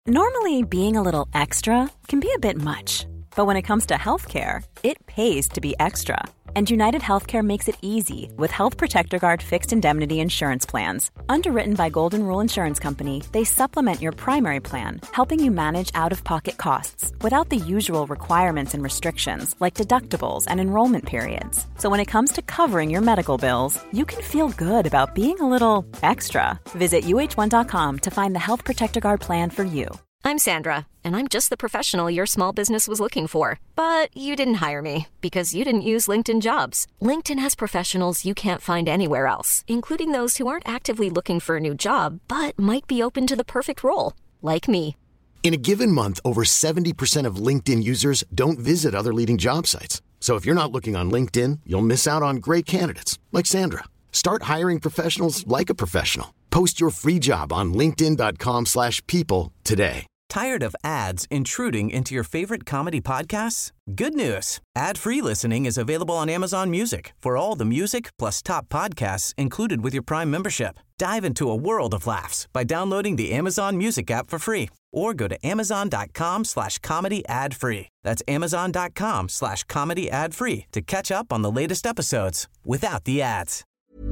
Normally, being a little extra can be a bit much. But when it comes to healthcare, it pays to be extra. And United Healthcare makes it easy with Health Protector Guard fixed indemnity insurance plans. Underwritten by Golden Rule Insurance Company, they supplement your primary plan, helping you manage out-of-pocket costs without the usual requirements and restrictions like deductibles and enrollment periods. So when it comes to covering your medical bills, you can feel good about being a little extra. Visit uh1.com to find the Health Protector Guard plan for you. I'm Sandra, and I'm just the professional your small business was looking for. But you didn't hire me because you didn't use LinkedIn Jobs. LinkedIn has professionals you can't find anywhere else, including those who aren't actively looking for a new job, but might be open to the perfect role, like me. In a given month, over 70% of LinkedIn users don't visit other leading job sites. So if you're not looking on LinkedIn, you'll miss out on great candidates, like Sandra. Start hiring professionals like a professional. Post your free job on linkedin.com/people today. Tired of ads intruding into your favorite comedy podcasts? Good news. Ad-free listening is available on Amazon Music for all the music plus top podcasts included with your Prime membership. Dive into a world of laughs by downloading the Amazon Music app for free or go to amazon.com/comedy ad-free. That's amazon.com/comedy ad-free to catch up on the latest episodes without the ads.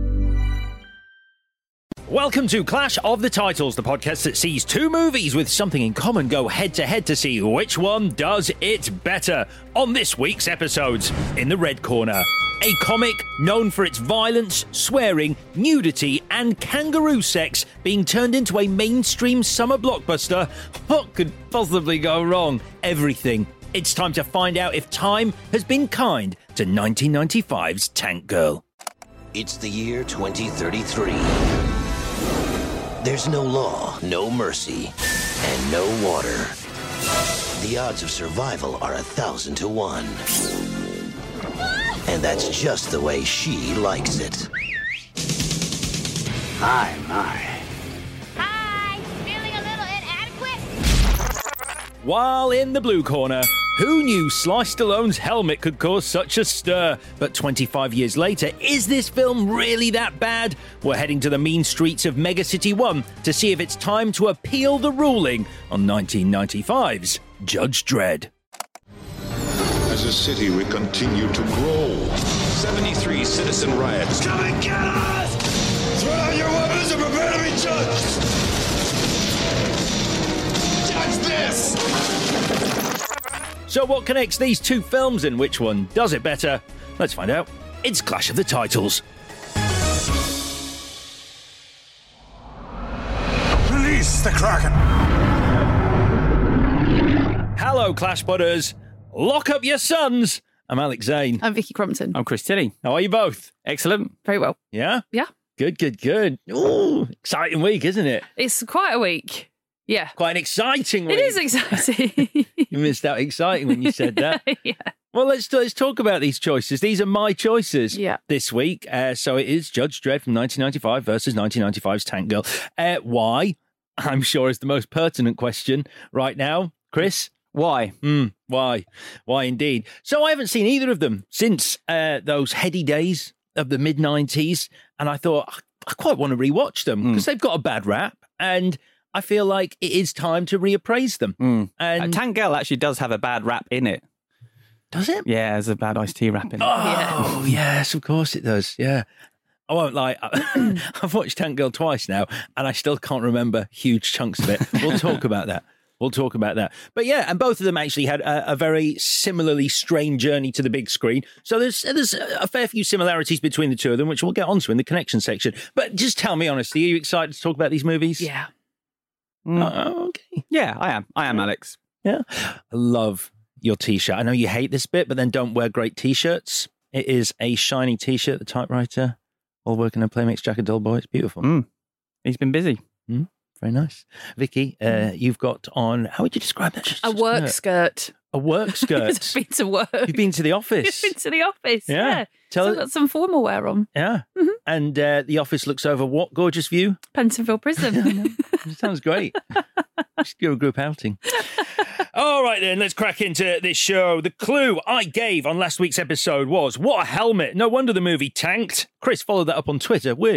Welcome to Clash of the Titles, the podcast that sees two movies with something in common go head-to-head to see which one does it better. On this week's episodes, in the red corner, a comic known for its violence, swearing, nudity, and kangaroo sex being turned into a mainstream summer blockbuster. What could possibly go wrong? Everything. It's time to find out if time has been kind to 1995's Tank Girl. It's the year 2033. There's no law, no mercy, and no water. The odds of survival are 1,000 to 1. And that's just the way she likes it. Hi, feeling a little inadequate? While in the blue corner, who knew Sly Stallone's helmet could cause such a stir? But 25 years later, is this film really that bad? We're heading to the mean streets of Mega City 1 to see if it's time to appeal the ruling on 1995's Judge Dredd. As a city, we continue to grow. 73 citizen riots. Come and get us! Throw out your weapons and prepare to be judged! Judge this! So what connects these two films and which one does it better? Let's find out. It's Clash of the Titles. Release the Kraken! Hello, Clash Butters. Lock up your sons. I'm Alex Zane. I'm Vicky Crompton. I'm Chris Tilley. How are you both? Excellent. Very well. Yeah? Yeah. Good. Ooh, exciting week, isn't it? It's quite a week. Yeah. Quite an exciting week. It is exciting. You missed out exciting when you said that. Yeah. Well, let's talk about these choices. These are my choices this week. So it is Judge Dredd from 1995 versus 1995's Tank Girl. Why? I'm sure is the most pertinent question right now. Chris? Why? Why? Why indeed? So I haven't seen either of them since those heady days of the mid-90s. And I thought, I quite want to rewatch them because they've got a bad rap. And I feel like it is time to reappraise them. And Tank Girl actually does have a bad rap in it. Does it? Yeah, there's a bad iced tea rap in it. Oh, yes, of course it does. Yeah. I won't lie. I've watched Tank Girl twice now, and I still can't remember huge chunks of it. We'll talk about that. But yeah, and both of them actually had a very similarly strange journey to the big screen. So there's a fair few similarities between the two of them, which we'll get onto in the connection section. But just tell me honestly, are you excited to talk about these movies? Yeah. Okay. Yeah, I am, Alex. Yeah. I love your T-shirt. I know you hate this bit, but then don't wear great T-shirts. It is a shiny T-shirt, the typewriter, all working on Playmates Jack and Dull Boy. It's beautiful. He's been busy. Very nice. Vicky, you've got on, how would you describe that? A work skirt. A work skirt? I've been to work. You've been to the office? I've been to the office, yeah. So I've got some formal wear on. Yeah. Mm-hmm. And the office looks over what gorgeous view? Pentonville Prison. Sounds great. Just do a group outing. All right then, let's crack into this show. The clue I gave on last week's episode was, what a helmet. No wonder the movie tanked. Chris followed that up on Twitter with...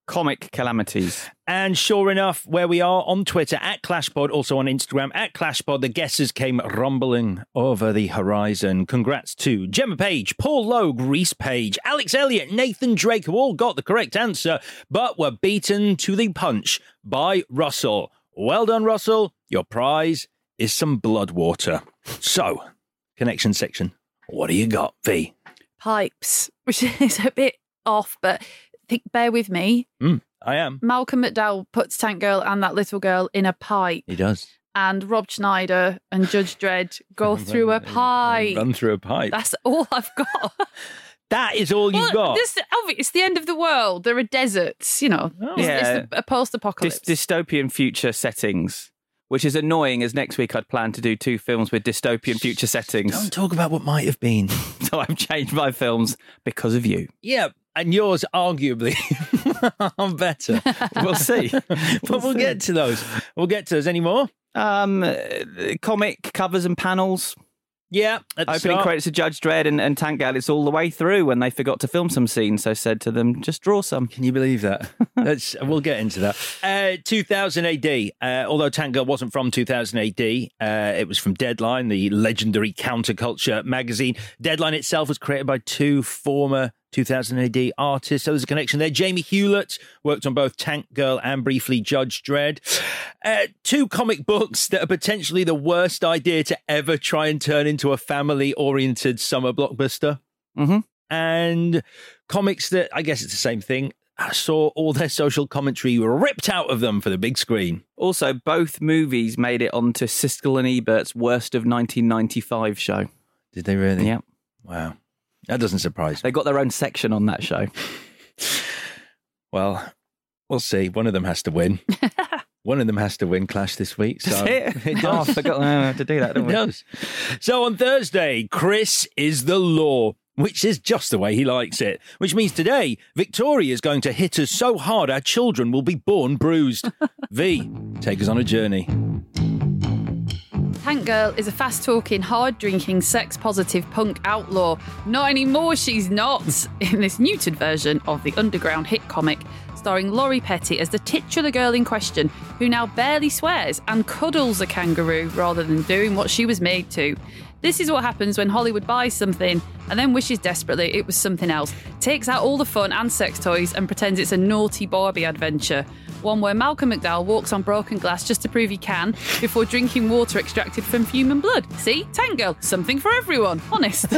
Comic calamities. And sure enough, where we are on Twitter, at ClashPod, also on Instagram, at ClashPod, the guesses came rumbling over the horizon. Congrats to Gemma Page, Paul Logue, Reese Page, Alex Elliott, Nathan Drake, who all got the correct answer, but were beaten to the punch by Russell. Well done, Russell. Your prize is some blood water. So, connection section. What do you got, V? Pipes, which is a bit off, but bear with me. I am. Malcolm McDowell puts Tank Girl and that little girl in a pipe. He does. And Rob Schneider and Judge Dredd go through a pipe. Run through a pipe. That's all I've got. That is all you've got? It's the end of the world. There are deserts, you know. Oh. It's a post-apocalypse. Dystopian future settings, which is annoying as next week I'd planned to do 2 films with dystopian future settings. Don't talk about what might have been. So I've changed my films because of you. Yeah, and yours arguably are better. We'll see. But we'll get to those. Any more? Comic covers and panels. Yeah. Opening credits to Judge Dredd and Tank Girl. It's all the way through when they forgot to film some scenes. So said to them, just draw some. Can you believe that? We'll get into that. 2000 AD. Although Tank Girl wasn't from 2000 AD, it was from Deadline, the legendary counterculture magazine. Deadline itself was created by 2 former 2000 AD artists. So there's a connection there. Jamie Hewlett worked on both Tank Girl and briefly Judge Dredd. 2 comic books that are potentially the worst idea to ever try and turn into a family-oriented summer blockbuster. Mm-hmm. And comics that, I guess it's the same thing, saw all their social commentary ripped out of them for the big screen. Also, both movies made it onto Siskel and Ebert's Worst of 1995 show. Did they really? Yep. Wow. That doesn't surprise me. They got their own section on that show. Well, we'll see. One of them has to win. One of them has to win Clash this week. So it does. Oh, I forgot to do that, didn't we? It does. So on Thursday, Chris is the law, which is just the way he likes it. Which means today, Victoria is going to hit us so hard our children will be born bruised. V, take us on a journey. Tank Girl is a fast-talking, hard-drinking, sex-positive punk outlaw. Not anymore, she's not. In this neutered version of the underground hit comic, starring Laurie Petty as the titular girl in question, who now barely swears and cuddles a kangaroo rather than doing what she was made to. This is what happens when Hollywood buys something and then wishes desperately it was something else, takes out all the fun and sex toys and pretends it's a naughty Barbie adventure. One where Malcolm McDowell walks on broken glass just to prove he can before drinking water extracted from human blood. See? Tank Girl, something for everyone. Honest.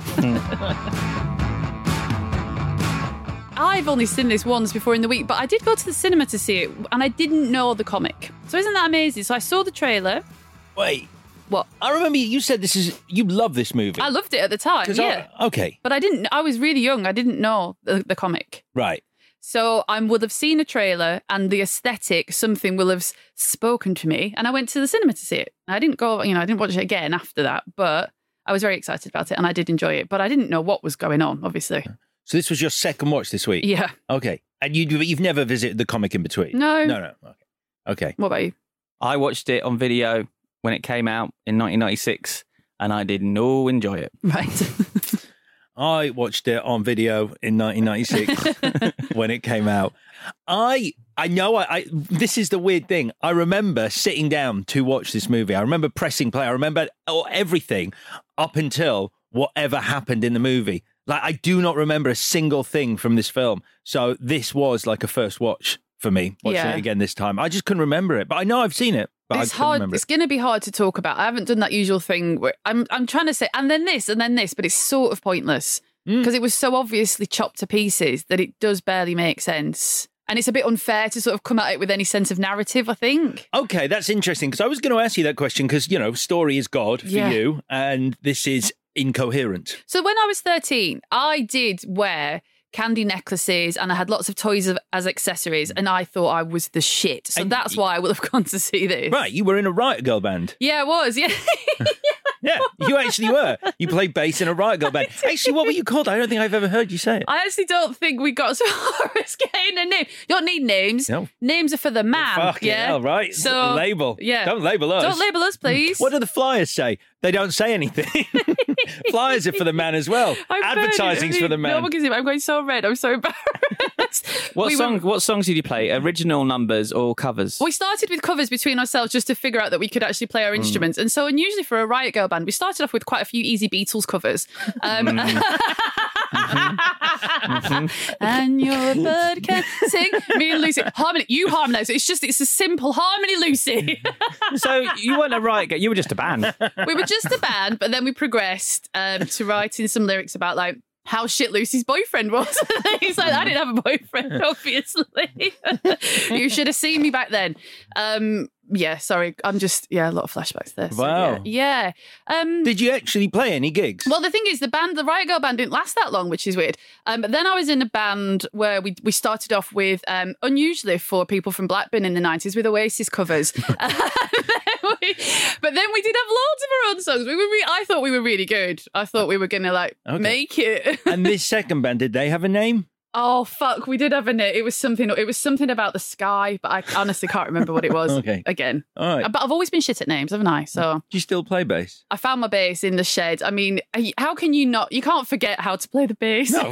I've only seen this once before in the week, but I did go to the cinema to see it and I didn't know the comic. So isn't that amazing? So I saw the trailer. Wait. What? I remember you said you love this movie. I loved it at the time, yeah. Okay. But I was really young. I didn't know the comic. Right. So I would have seen a trailer and the aesthetic, something will have spoken to me. And I went to the cinema to see it. I didn't go, I didn't watch it again after that, but I was very excited about it and I did enjoy it. But I didn't know what was going on, obviously. So this was your second watch this week? Yeah. Okay. And you've never visited the comic in between? No. No. Okay. What about you? I watched it on video when it came out in 1996 and I did not enjoy it. Right. I watched it on video in 1996 when it came out. I know this is the weird thing. I remember sitting down to watch this movie. I remember pressing play. I remember everything up until whatever happened in the movie. Like, I do not remember a single thing from this film. So this was like a first watch for me, watching it again this time. I just couldn't remember it, but I know I've seen it. But it's hard. It's going to be hard to talk about. I haven't done that usual thing where I'm trying to say, and then this, but it's sort of pointless because it was so obviously chopped to pieces that it does barely make sense. And it's a bit unfair to sort of come at it with any sense of narrative, I think. Okay, that's interesting because I was going to ask you that question because, story is God for you and this is incoherent. So when I was 13, I did wear candy necklaces and I had lots of toys as accessories and I thought I was the shit. So that's why I will have gone to see this. Right, you were in a Riot Girl band. Yeah, I was, yeah. Yeah, you actually were. You played bass in a Riot Girl band. Actually, what were you called? I don't think I've ever heard you say it. I actually don't think we got so far as getting a name. You don't need names. No. Names are for the man. Fucking hell, right. So, label. Yeah. Don't label us. Don't label us, please. What do the flyers say? They don't say anything. Flyers are for the man as well. Advertising's for the man. No one can see me. I'm going so red. I'm so embarrassed. What songs did you play? Original numbers or covers? We started with covers between ourselves just to figure out that we could actually play our instruments. And so unusually for a Riot Girl band, we started off with quite a few easy Beatles covers. And your bird can sing. Me and Lucy. Harmony. You harmonise. It's a simple harmony, Lucy. So you weren't a Riot Girl, you were just a band. We were just a band, but then we progressed to writing some lyrics about like how shit Lucy's boyfriend was. He's like, I didn't have a boyfriend, obviously. You should have seen me back then. Yeah, sorry. A lot of flashbacks there. So, wow. Yeah. Did you actually play any gigs? Well, the thing is, the Riot Girl band didn't last that long, which is weird. But then I was in a band where we started off with, unusually for people from Blackburn in the 90s, with Oasis covers. But then we did have loads of our own songs. I thought we were really good. I thought we were going to make it. And this second band, did they have a name? Oh, fuck. We did have a name. It was something about the sky, but I honestly can't remember what it was. Okay. Again. All right. But I've always been shit at names, haven't I? So. Do you still play bass? I found my bass in the shed. I mean, how can you not? You can't forget how to play the bass. No.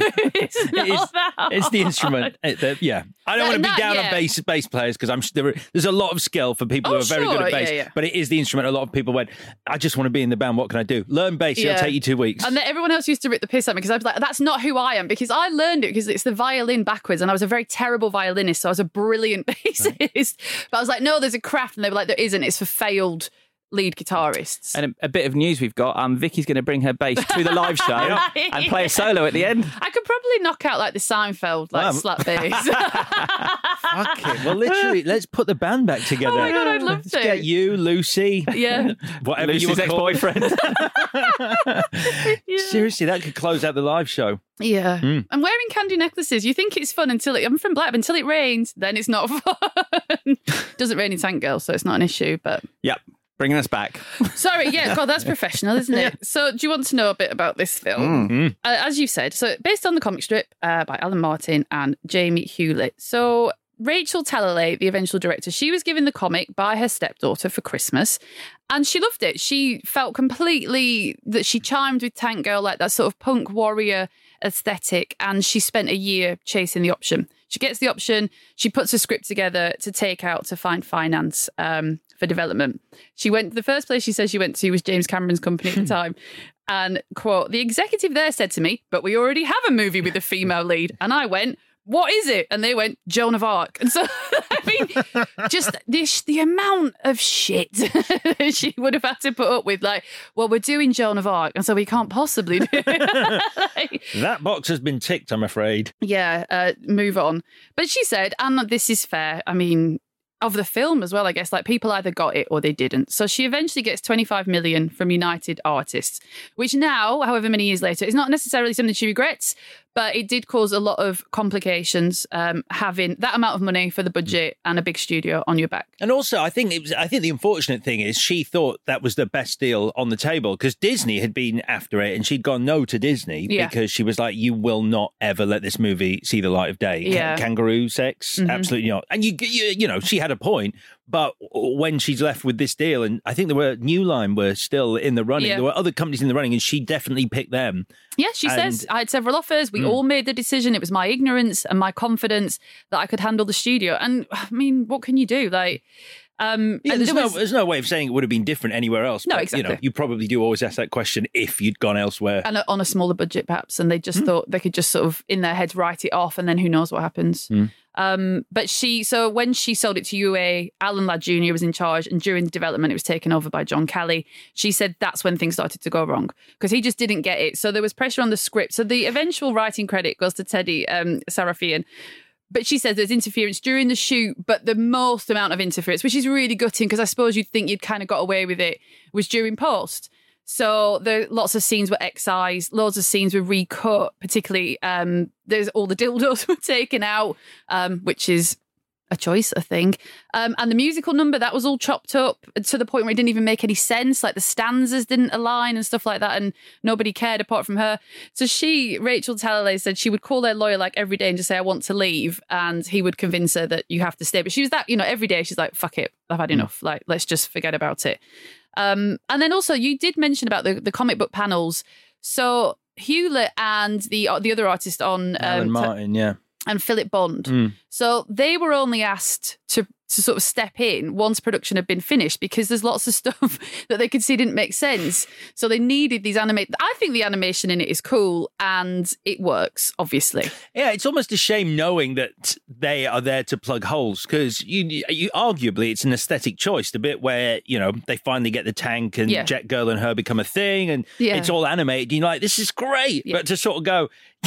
It's the instrument. Yeah. I don't want to be down on bass players because there's a lot of skill for people who are very good at bass. Yeah. But it is the instrument. A lot of people went, I just want to be in the band. What can I do? Learn bass. It'll take you 2 weeks. And then everyone else used to rip the piss at me because I was like, that's not who I am, because I learned it because it's the violin backwards and I was a very terrible violinist, so I was a brilliant bassist. Right. But I was like, no, there's a craft, and they were like, there isn't. It's for failed lead guitarists. And a bit of news we've got, Vicky's going to bring her bass to the live show and play a solo at the end. I could probably knock out like the Seinfeld slap bass. Fuck it. Well, literally, let's put the band back together. Oh my God, I'd love to. Get you, Lucy. Yeah. Whatever Lucy's ex-boyfriend. Seriously, that could close out the live show. Yeah. I'm wearing candy necklaces. You think it's fun I'm from Blackburn, until it rains, then it's not fun. Doesn't rain in Tank Girl, so it's not an issue, but... Yep. Bringing us back. Sorry, yeah, God, that's professional, isn't it? So do you want to know a bit about this film? As you said, so based on the comic strip by Alan Martin and Jamie Hewlett. So Rachel Talalay, the eventual director, she was given the comic by her stepdaughter for Christmas, and she loved it. She felt completely that she chimed with Tank Girl, like that sort of punk warrior aesthetic, and she spent a year chasing the option. She gets the option, she puts a script together to take out to find finance for development. The first place she says she went to was James Cameron's company at the time. And, quote, the executive there said to me, but we already have a movie with a female lead. And I went, what is it? And they went, Joan of Arc. And so, I mean, just the amount of shit she would have had to put up with, like, well, we're doing Joan of Arc, and so we can't possibly do it. That box has been ticked, I'm afraid. Yeah, move on. But she said, and this is fair, I mean, of the film as well, I guess, like people either got it or they didn't. So she eventually gets 25 million from United Artists, which now, however many years later, is not necessarily something she regrets, but it did cause a lot of complications having that amount of money for the budget and a big studio on your back. And also, I think the unfortunate thing is she thought that was the best deal on the table because Disney had been after it and she'd gone no to Disney because she was like, you will not ever let this movie see the light of day. Yeah. Kangaroo sex? Absolutely not. And you know, she had a point. But when she's left with this deal, and I think New Line were still in the running. Yeah. There were other companies in the running, and she definitely picked them. Yeah, she says, I had several offers. We all made the decision. It was my ignorance and my confidence that I could handle the studio. And I mean, what can you do? Like, there's no way of saying it would have been different anywhere else. No, but, exactly. You know, you probably do always ask that question if you'd gone elsewhere. And on a smaller budget, perhaps. And they just thought they could just sort of, in their heads, write it off, and then who knows what happens. But so when she sold it to UA, Alan Ladd Jr. was in charge, and during the development it was taken over by John Kelly. She said that's when things started to go wrong because he just didn't get it. So there was pressure on the script. So the eventual writing credit goes to Teddy Sarafian. But she says there's interference during the shoot, but the most amount of interference, which is really gutting because I suppose you'd think you'd kind of got away with it, was during post. So lots of scenes were excised, loads of scenes were recut, particularly there's all the dildos were taken out, which is a choice, I think. And the musical number, that was all chopped up to the point where it didn't even make any sense. Like the stanzas didn't align and stuff like that, and nobody cared apart from her. So Rachel Talalay said she would call their lawyer like every day and just say, I want to leave. And he would convince her that you have to stay. But she was that, every day she's like, fuck it, I've had enough. Like, let's just forget about it. And then also, you did mention about the comic book panels. So Hewlett and the other artist on Alan Martin, and Philip Bond. So they were only asked to sort of step in once production had been finished, because there's lots of stuff that they could see didn't make sense. So they needed these I think the animation in it is cool and it works, obviously. Yeah, it's almost a shame knowing that they are there to plug holes, because you arguably it's an aesthetic choice. The bit where, they finally get the tank and Jet Girl and her become a thing and it's all animated. You're like, this is great. Yeah. But to sort of go,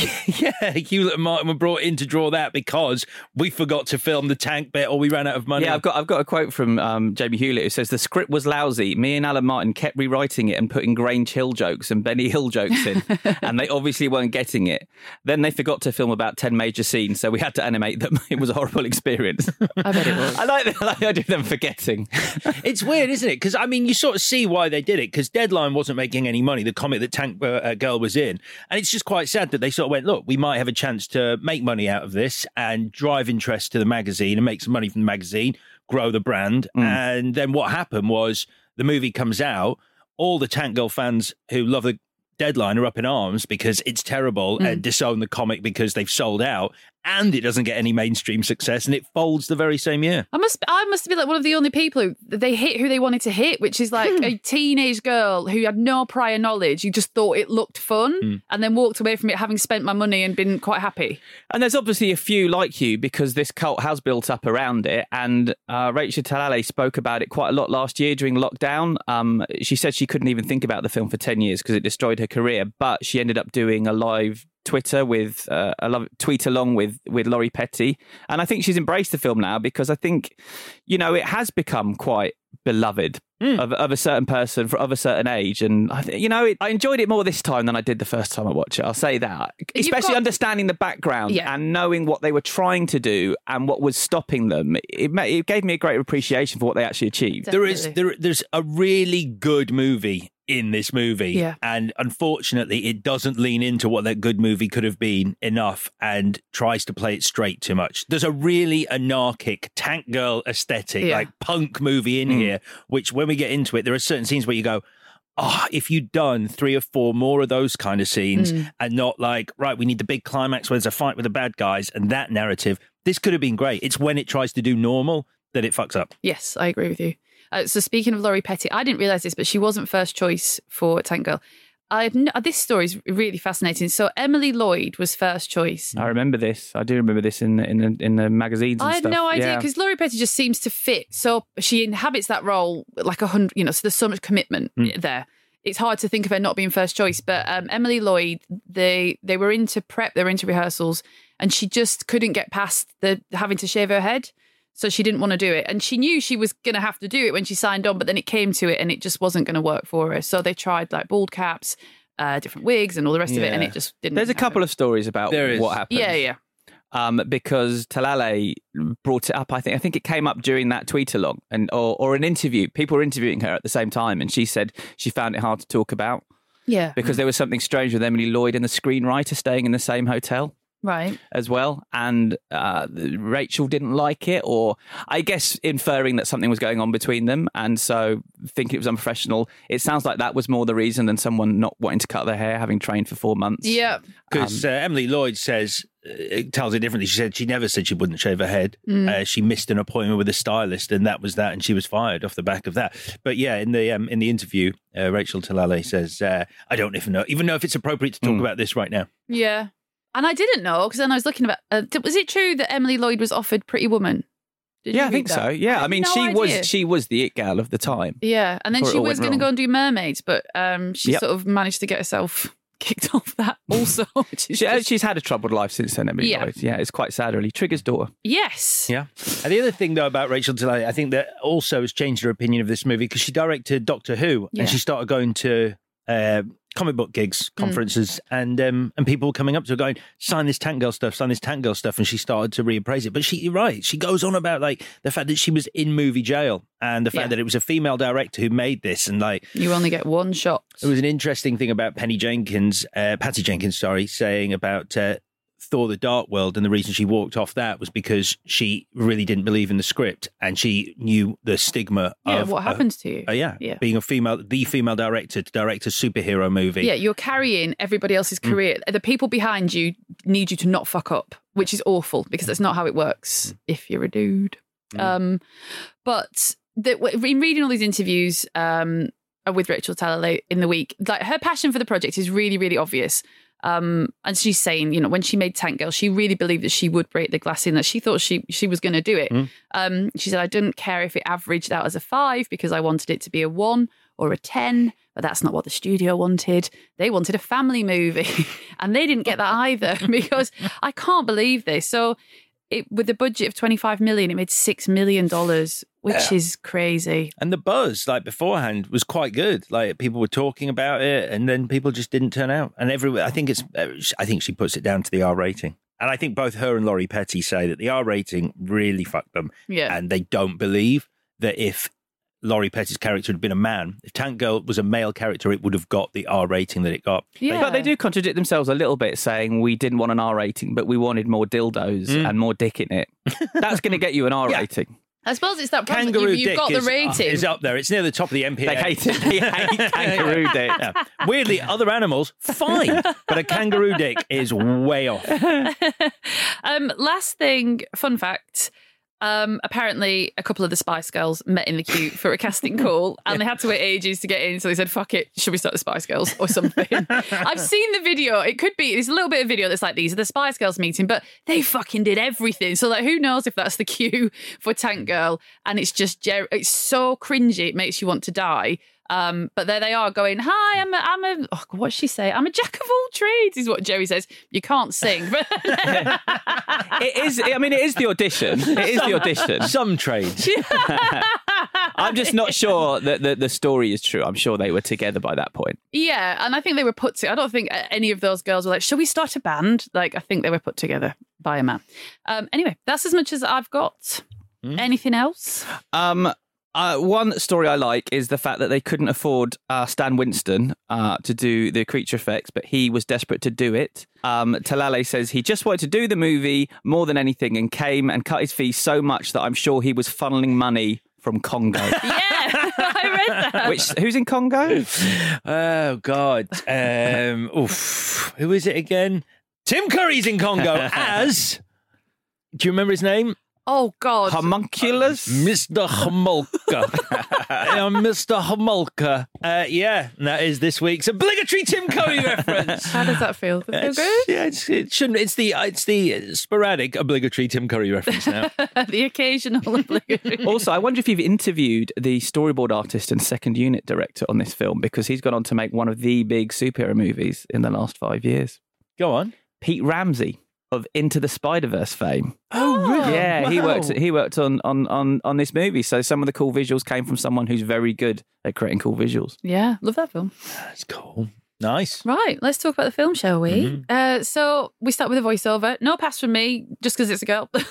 Hewlett and Martin were brought in to draw that because we forgot to film the tank bit or we ran out of money. Yeah, I've got a quote from Jamie Hewlett who says, the script was lousy. Me and Alan Martin kept rewriting it and putting Grange Hill jokes and Benny Hill jokes in, and they obviously weren't getting it. Then they forgot to film about 10 major scenes, so we had to animate them. It was a horrible experience. I bet it was. I like the idea of them forgetting. It's weird, isn't it? Because, you sort of see why they did it, because Deadline wasn't making any money, the comic that Tank Girl was in. And it's just quite sad that they sort of went, look, we might have a chance to make money out of this and drive interest to the magazine and make some money from the magazine, grow the brand. And then what happened was the movie comes out, all the Tank Girl fans who love the Deadline are up in arms because it's terrible and disown the comic because they've sold out, and it doesn't get any mainstream success, and it folds the very same year. I must be like one of the only people who they hit who they wanted to hit, which is like a teenage girl who had no prior knowledge, who just thought it looked fun and then walked away from it having spent my money and been quite happy. And there's obviously a few like you, because this cult has built up around it, and Rachel Talalay spoke about it quite a lot last year during lockdown. She said she couldn't even think about the film for 10 years because it destroyed her career, but she ended up doing a live Twitter with tweet along with Laurie Petty, and I think she's embraced the film now, because I think it has become quite beloved of a certain person of a certain age, and I enjoyed it more this time than I did the first time I watched it. I'll say that, especially understanding the background and knowing what they were trying to do and what was stopping them. It gave me a great appreciation for what they actually achieved. There's a really good movie in this movie, and unfortunately it doesn't lean into what that good movie could have been enough and tries to play it straight too much. There's a really anarchic Tank Girl aesthetic, like punk movie in here, which when we get into it, there are certain scenes where you go, if you'd done 3 or 4 more of those kind of scenes and not like, right, we need the big climax where there's a fight with the bad guys and that narrative, this could have been great. It's when it tries to do normal that it fucks up. Yes, I agree with you. So speaking of Laurie Petty, I didn't realise this, but she wasn't first choice for Tank Girl. This story is really fascinating. So Emily Lloyd was first choice. I remember this. I do remember this in the magazines and stuff. I had no idea, because Laurie Petty just seems to fit. So she inhabits that role like 100, so there's so much commitment there. It's hard to think of her not being first choice. But Emily Lloyd, they were into prep, they were into rehearsals, and she just couldn't get past the having to shave her head. So she didn't want to do it. And she knew she was going to have to do it when she signed on, but then it came to it and it just wasn't going to work for her. So they tried like bald caps, different wigs and all the rest of it, and it just didn't There's a couple of stories about what happened. Yeah. Because Talalay brought it up. I think it came up during that tweet along or an interview. People were interviewing her at the same time, and she said she found it hard to talk about. Yeah. Because there was something strange with Emily Lloyd and the screenwriter staying in the same hotel. Right. As well. And Rachel didn't like it, or I guess inferring that something was going on between them, and so thinking it was unprofessional. It sounds like that was more the reason than someone not wanting to cut their hair, having trained for 4 months. Yeah. Because Emily Lloyd it tells it differently. She said she never said she wouldn't shave her head. She missed an appointment with a stylist, and that was that, and she was fired off the back of that. But yeah, in the interview, Rachel Talalay says, I don't even know if it's appropriate to talk about this right now. Yeah. And I didn't know, because then I was looking about, was it true that Emily Lloyd was offered Pretty Woman? I think so. Yeah, I mean, she was the it girl of the time. Yeah, and then she was going to go and do Mermaids, but she sort of managed to get herself kicked off that also. She's had a troubled life since then, Emily Lloyd. Yeah, it's quite sad, really. Trigger's daughter. Yes. Yeah. And the other thing, though, about Rachel Talalay, I think that also has changed her opinion of this movie, because she directed Doctor Who, and she started going to comic book gigs, conferences, and people coming up to her going, sign this Tank Girl stuff, and she started to reappraise it. But you're right, she goes on about like the fact that she was in movie jail and the fact that it was a female director who made this, and like you only get one shot. It was an interesting thing about Patty Jenkins, saying about Thor: The Dark World, and the reason she walked off that was because she really didn't believe in the script, and she knew the stigma of what happens to you. Being the female director to direct a superhero movie. Yeah, you're carrying everybody else's career. The people behind you need you to not fuck up, which is awful because that's not how it works if you're a dude. But in reading all these interviews with Rachel Talalay in the week, like her passion for the project is really, really obvious. And she's saying, you know, when she made Tank Girl, she really believed that she would break the glass ceiling, that she thought she was going to do it. She said, I didn't care if it averaged out as a 5 because I wanted it to be a 1 or a 10, but that's not what the studio wanted. They wanted a family movie and they didn't get that either because I can't believe this. So with a budget of $25 million, it made $6 million, which is crazy. And the buzz, like beforehand, was quite good. Like people were talking about it, and then people just didn't turn out. And I think she puts it down to the R rating. And I think both her and Laurie Petty say that the R rating really fucked them. Yeah. And they don't believe that if Laurie Petty's character had been a man, if Tank Girl was a male character, it would have got the R rating that it got. Yeah. But they do contradict themselves a little bit, saying we didn't want an R rating, but we wanted more dildos and more dick in it. That's going to get you an R rating. I suppose it's that problem. Kangaroo You've got the rating. is up there. It's near the top of the MPA. They hate it. They hate kangaroo dick. Yeah. Weirdly, other animals, fine. But a kangaroo dick is way off. Last thing, fun fact. Apparently a couple of the Spice Girls met in the queue for a casting call and they had to wait ages to get in, so they said, fuck it, should we start the Spice Girls or something? I've seen the video. It's a little bit of video that's like, these are the Spice Girls meeting, but they fucking did everything, so like who knows if that's the queue for Tank Girl. And it's just it's so cringy, it makes you want to die. But there they are going, hi, what's she say? I'm a jack of all trades, is what Jerry says. You can't sing. It is the audition. It is the audition. Some trades. I'm just not sure that the story is true. I'm sure they were together by that point. Yeah, and I think they were put together. I don't think any of those girls were like, shall we start a band? Like, I think they were put together by a man. Anyway, that's as much as I've got. Anything else? One story I like is the fact that they couldn't afford Stan Winston to do the creature effects, but he was desperate to do it. Talalay says he just wanted to do the movie more than anything and came and cut his fees so much that I'm sure he was funneling money from Congo. Yeah, I read that. Who's in Congo? Oh, God. Who is it again? Tim Curry's in Congo as... Do you remember his name? Oh, God. Homunculus? Mr. Homolka. Mr. Homolka. Yeah, that is this week's obligatory Tim Curry reference. How does that feel? Does it feel good? Yeah, it shouldn't. It's the sporadic obligatory Tim Curry reference now. The occasional obligatory. Also, I wonder if you've interviewed the storyboard artist and second unit director on this film, because he's gone on to make one of the big superhero movies in the last 5 years. Go on. Pete Ramsey of Into the Spider-Verse fame. Oh, really? Yeah, Wow. he worked on this movie. So some of the cool visuals came from someone who's very good at creating cool visuals. Yeah, love that film. That's cool. Nice. Right, let's talk about the film, shall we? So we start with a voiceover. No pass from me, just because it's a girl. What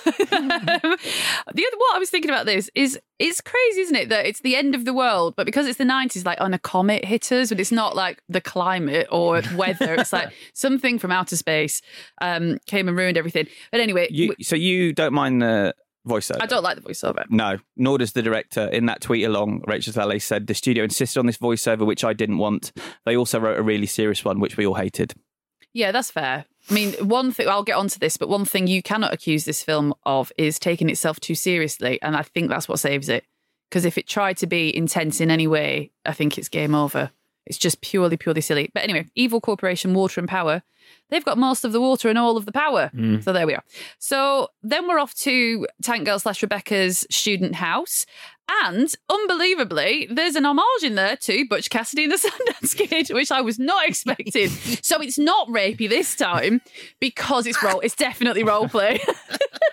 I was thinking about this is, it's crazy, isn't it, that it's the end of the world, but because it's the 90s, like on a comet hit us, but it's not like the climate or weather. It's like something from outer space came and ruined everything. But anyway. So you don't mind the voiceover? I don't like the voiceover. No, nor does the director. In that tweet along, Rachel Talalay said the studio insisted on this voiceover, which I didn't want. They also wrote a really serious one, which we all hated. Yeah, that's fair. I mean, one thing, I'll get onto this, but one thing you cannot accuse this film of is taking itself too seriously. And I think that's what saves it. Because if it tried to be intense in any way, I think it's game over. It's just purely silly. But anyway, evil corporation, water and power. They've got most of the water and all of the power. So there we are. So then we're off to Tank Girl / Rebecca's student house. And unbelievably, there's an homage in there to Butch Cassidy and the Sundance Kid, which I was not expecting. So it's not rapey this time because it's definitely role play.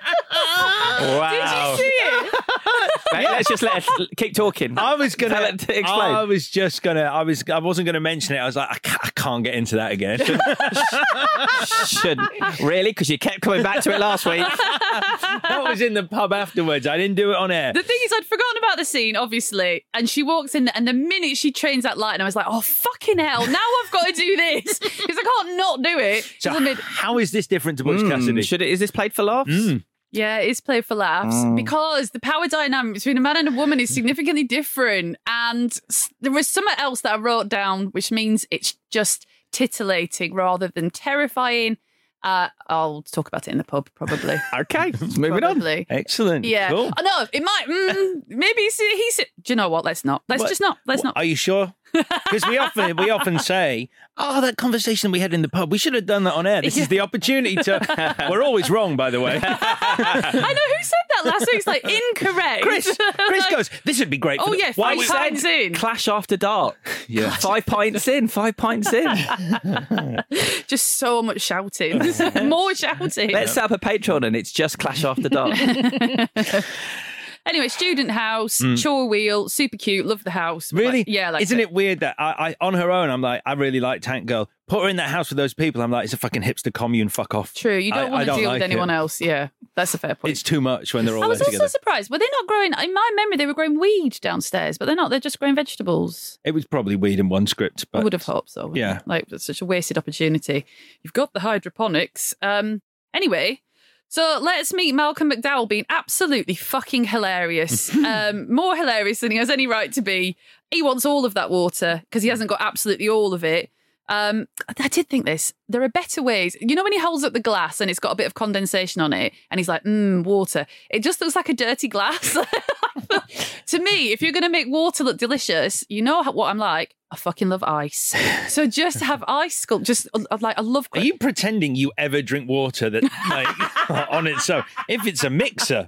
Wow. Did you see it? Mate, let's just let her keep talking. I was gonna explain. I wasn't gonna mention it. I was like, I can't get into that again. Shouldn't. Really? Because you kept coming back to it last week. That was in the pub afterwards. I didn't do it on air. The thing is, I'd forgotten about the scene, obviously, and she walks in, and the minute she trains that light, and I was like, oh, fucking hell, now I've got to do this, because I can't not do it. So how is this different to Butch Cassidy? Is this played for laughs? Yeah, it is played for laughs because the power dynamic between a man and a woman is significantly different. And there was something else that I wrote down, which means it's just titillating rather than terrifying. I'll talk about it in the pub, probably. Okay, moving on. Excellent. Yeah. Cool. I know, it might, maybe he's, do you know what? Let's not. Let's not. Are you sure? Because we often say, that conversation we had in the pub, we should have done that on air. This is the opportunity to... We're always wrong, by the way. I know, who said that last week? It's like incorrect. Chris goes, this would be great. Oh, yeah, 5 pints in. Clash after dark. Yeah. 5 pints in. Just so much shouting. More shouting. Let's set up a Patreon and it's just Clash After Dark. Anyway, student house, chore wheel, super cute, love the house. Really? Like, yeah. Isn't it weird that I on her own, I'm like, I really like Tank Girl. Put her in that house with those people, I'm like, it's a fucking hipster commune, fuck off. True, you don't want to deal with anyone else. Yeah, that's a fair point. It's too much when they're all I was there also together. surprised. Were they not growing, in my memory, they were growing weed downstairs, but they're not. They're just growing vegetables. It was probably weed in one script. But I would have hoped so. Yeah. Like, it's such a wasted opportunity. You've got the hydroponics. Anyway... So let's meet Malcolm McDowell being absolutely fucking hilarious. More hilarious than he has any right to be. He wants all of that water because he hasn't got absolutely all of it. I did think this. There are better ways. You know when he holds up the glass and it's got a bit of condensation on it and he's like, water. It just looks like a dirty glass. To me, if you're going to make water look delicious, you know what I'm like? I fucking love ice. So just have ice sculpt. Just like, I love... Are you pretending you ever drink water that like on its own? If it's a mixer.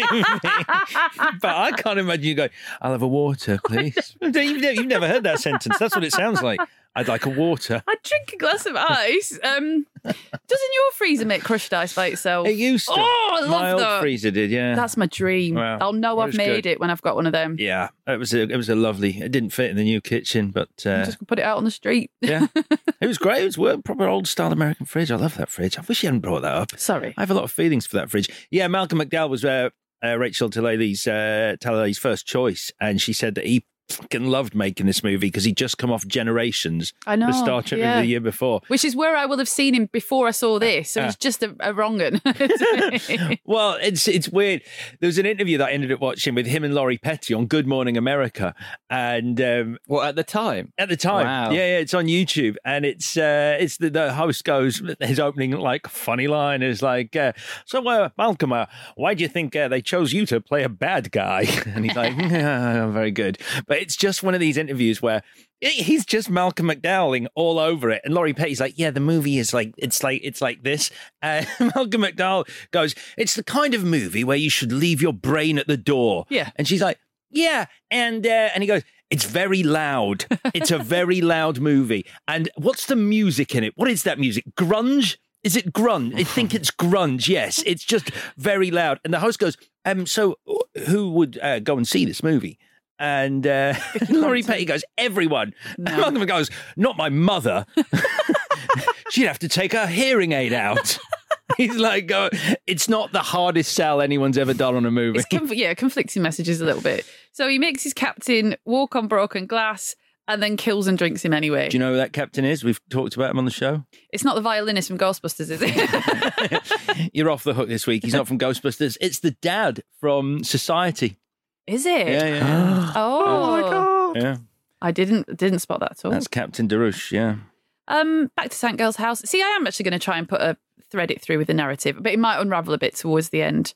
But I can't imagine you going, I'll have a water, please. You've never heard that sentence. That's what it sounds like. I'd like a water. I'd drink a glass of ice. Doesn't your freezer make crushed ice by itself? It used to. Oh, I love my that. old freezer did, yeah. That's my dream. Wow. I'll know I've made it when I've got one of them. Yeah, it was a lovely... It didn't fit in the new kitchen, but... just put it out on the street. Yeah. It was great. It was a proper old-style American fridge. I love that fridge. I wish you hadn't brought that up. Sorry. I have a lot of feelings for that fridge. Yeah, Malcolm McDowell was Rachel Talalay's first choice, and she said that he fucking loved making this movie because he'd just come off Generations, I know, the Star Trek movie the year before. Which is where I will have seen him before I saw this, so he's just a wrong un. Well, it's weird. There was an interview that I ended up watching with him and Laurie Petty on Good Morning America, and at the time? At the time, wow. yeah, it's on YouTube, and it's the host goes, his opening like funny line is like, so Malcolm, why do you think they chose you to play a bad guy? And he's like, very good, but it's just one of these interviews where he's just Malcolm McDowelling all over it. And Laurie Petty's like, yeah, the movie is like, it's like this. Malcolm McDowell goes, it's the kind of movie where you should leave your brain at the door. Yeah. And she's like, yeah. And he goes, it's very loud. It's a very loud movie. And what's the music in it? What is that music? Grunge? Is it grunge? I think it's grunge, yes. It's just very loud. And the host goes, so who would go and see this movie? And Laurie Petty goes, everyone. No. And Malcolm goes, not my mother. She'd have to take her hearing aid out. He's like, it's not the hardest sell anyone's ever done on a movie. It's conflicting messages a little bit. So he makes his captain walk on broken glass and then kills and drinks him anyway. Do you know who that captain is? We've talked about him on the show. It's not the violinist from Ghostbusters, is it? You're off the hook this week. He's not from Ghostbusters. It's the dad from Society. Is it? Yeah. Oh my God. Yeah. I didn't spot that at all. That's Captain Darush, yeah. Back to Tank Girl's house. See, I am actually going to try and thread it through with the narrative, but it might unravel a bit towards the end.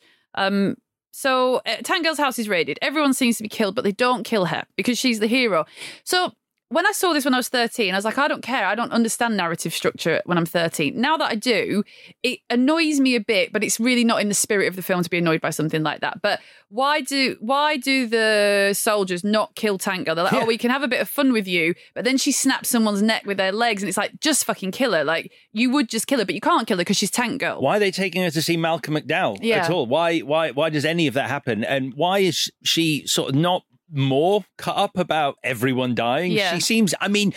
So Tank Girl's house is raided. Everyone seems to be killed, but they don't kill her because she's the hero. So when I saw this when I was 13, I was like, I don't care. I don't understand narrative structure when I'm 13. Now that I do, it annoys me a bit, but it's really not in the spirit of the film to be annoyed by something like that. But why do the soldiers not kill Tank Girl? They're like, oh, we can have a bit of fun with you. But then she snaps someone's neck with their legs, and it's like, just fucking kill her. Like, you would just kill her, but you can't kill her because she's Tank Girl. Why are they taking her to see Malcolm McDowell at all? Why does any of that happen? And why is she sort of not more cut up about everyone dying? She seems, I mean,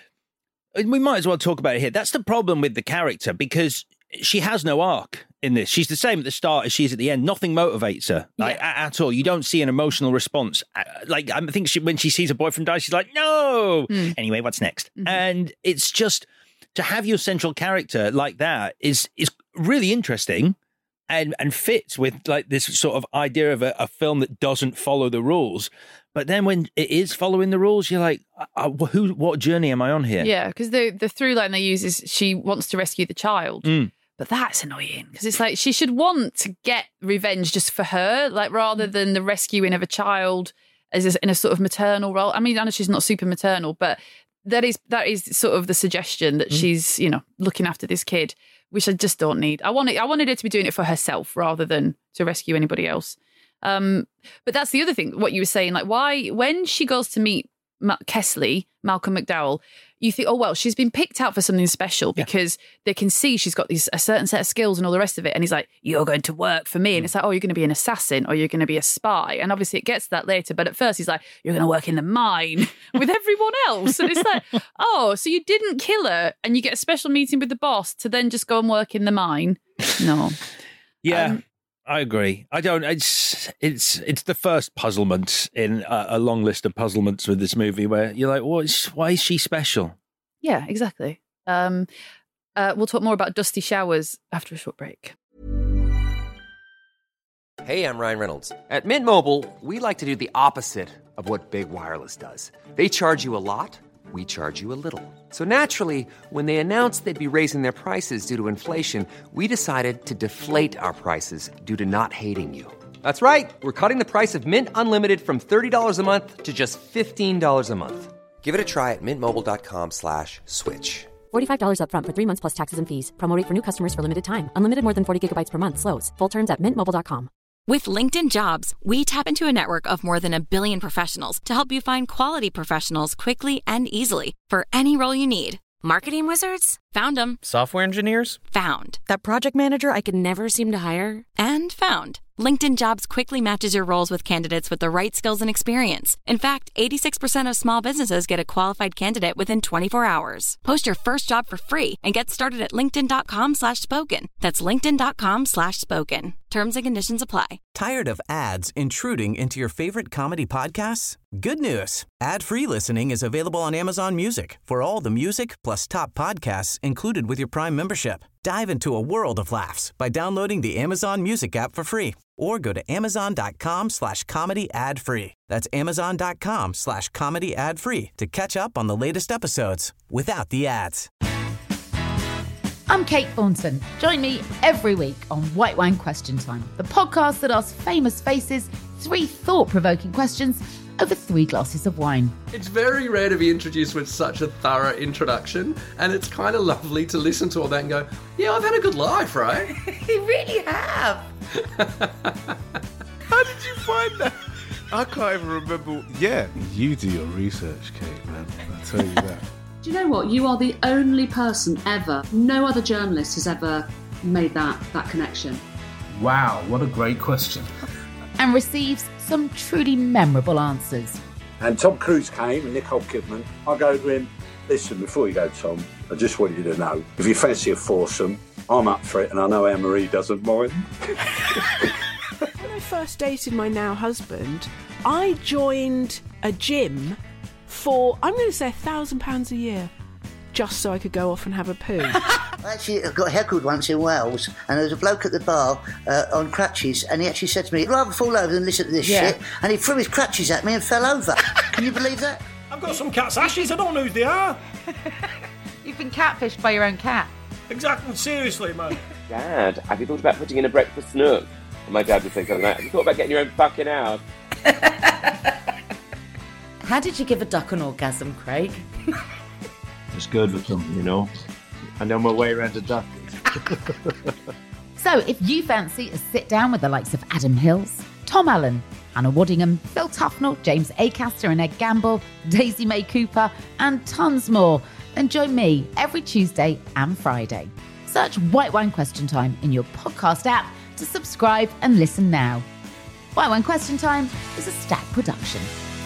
we might as well talk about it here. That's the problem with the character, because she has no arc in this. She's the same at the start as she is at the end. Nothing motivates her at all. You don't see an emotional response. Like, I think when she sees her boyfriend die, she's like, no. Anyway, what's next? And it's just, to have your central character like that is really interesting. And fits with like this sort of idea of a film that doesn't follow the rules. But then when it is following the rules, you're like, what journey am I on here? Yeah, because the through line they use is she wants to rescue the child. But that's annoying, because it's like she should want to get revenge just for her, like rather than the rescuing of a child as in a sort of maternal role. I mean, I know she's not super maternal, but that is sort of the suggestion that she's, looking after this kid, which I just don't need. I wanted her to be doing it for herself rather than to rescue anybody else. But that's the other thing, what you were saying, like why, when she goes to meet Kesley, Malcolm McDowell, you think, oh, well, she's been picked out for something special because they can see she's got a certain set of skills and all the rest of it. And he's like, you're going to work for me. And it's like, oh, you're going to be an assassin or you're going to be a spy. And obviously it gets to that later. But at first he's like, you're going to work in the mine with everyone else. And it's like, oh, so you didn't kill her and you get a special meeting with the boss to then just go and work in the mine? No. Yeah. I agree. I don't. It's the first puzzlement in a long list of puzzlements with this movie where you're like, why is she special? Yeah, exactly. We'll talk more about Dusty Showers after a short break. Hey, I'm Ryan Reynolds. At Mint Mobile, we like to do the opposite of what Big Wireless does. They charge you a lot. We charge you a little. So naturally, when they announced they'd be raising their prices due to inflation, we decided to deflate our prices due to not hating you. That's right. We're cutting the price of Mint Unlimited from $30 a month to just $15 a month. Give it a try at mintmobile.com/switch. $45 up front for 3 months plus taxes and fees. Promo rate for new customers for limited time. Unlimited more than 40 gigabytes per month. Slows full terms at mintmobile.com. With LinkedIn Jobs, we tap into a network of more than 1 billion professionals to help you find quality professionals quickly and easily for any role you need. Marketing wizards? Found them. Software engineers? Found. That project manager I could never seem to hire? And found. LinkedIn Jobs quickly matches your roles with candidates with the right skills and experience. In fact, 86% of small businesses get a qualified candidate within 24 hours. Post your first job for free and get started at linkedin.com/spoken. That's linkedin.com/spoken. Terms and conditions apply. Tired of ads intruding into your favorite comedy podcasts? Good news. Ad-free listening is available on Amazon Music for all the music plus top podcasts included with your Prime membership. Dive into a world of laughs by downloading the Amazon Music app for free or go to amazon.com/comedy ad-free. That's amazon.com/comedy ad-free to catch up on the latest episodes without the ads. I'm Kate Thornton. Join me every week on White Wine Question Time, the podcast that asks famous faces 3 thought-provoking questions over 3 glasses of wine. It's very rare to be introduced with such a thorough introduction, and it's kind of lovely to listen to all that and go, yeah, I've had a good life, right? You really have. How did you find that? I can't even remember. Yeah, you do your research, Kate, man. I'll tell you that. Do you know what? You are the only person ever, no other journalist has ever made that connection. Wow, what a great question. And receives some truly memorable answers. And Tom Cruise came and Nicole Kidman. I go to him, listen, before you go, Tom, I just want you to know, if you fancy a foursome, I'm up for it and I know Anne-Marie doesn't mind. When I first dated my now husband, I joined a gym for, I'm going to say £1,000 a year, just so I could go off and have a poo. Actually, I got heckled once in Wales, and there was a bloke at the bar on crutches, and he actually said to me, I'd rather fall over than listen to this shit, and he threw his crutches at me and fell over. Can you believe that? I've got some cat's ashes, I don't know who they are. You've been catfished by your own cat. Exactly, seriously, man. Dad, have you thought about putting in a breakfast nook? And my dad would say something like, have you thought about getting your own fucking house? How did you give a duck an orgasm, Craig? It's good with them, you know. And then we'll way around the duck. So if you fancy a sit down with the likes of Adam Hills, Tom Allen, Hannah Waddingham, Phil Tufnell, James Acaster and Ed Gamble, Daisy May Cooper, and tons more, then join me every Tuesday and Friday. Search White Wine Question Time in your podcast app to subscribe and listen now. White Wine Question Time is a Stack production.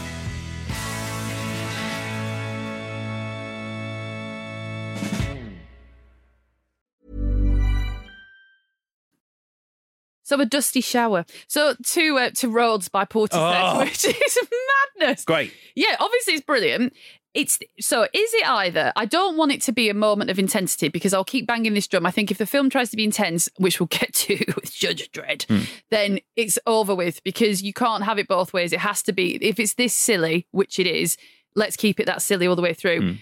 So a dusty shower. So to Rhodes by Portishead, which is madness. Great. Yeah, obviously it's brilliant. Is it either, I don't want it to be a moment of intensity because I'll keep banging this drum. I think if the film tries to be intense, which we'll get to with Judge Dredd, then it's over with because you can't have it both ways. It has to be, if it's this silly, which it is, let's keep it that silly all the way through.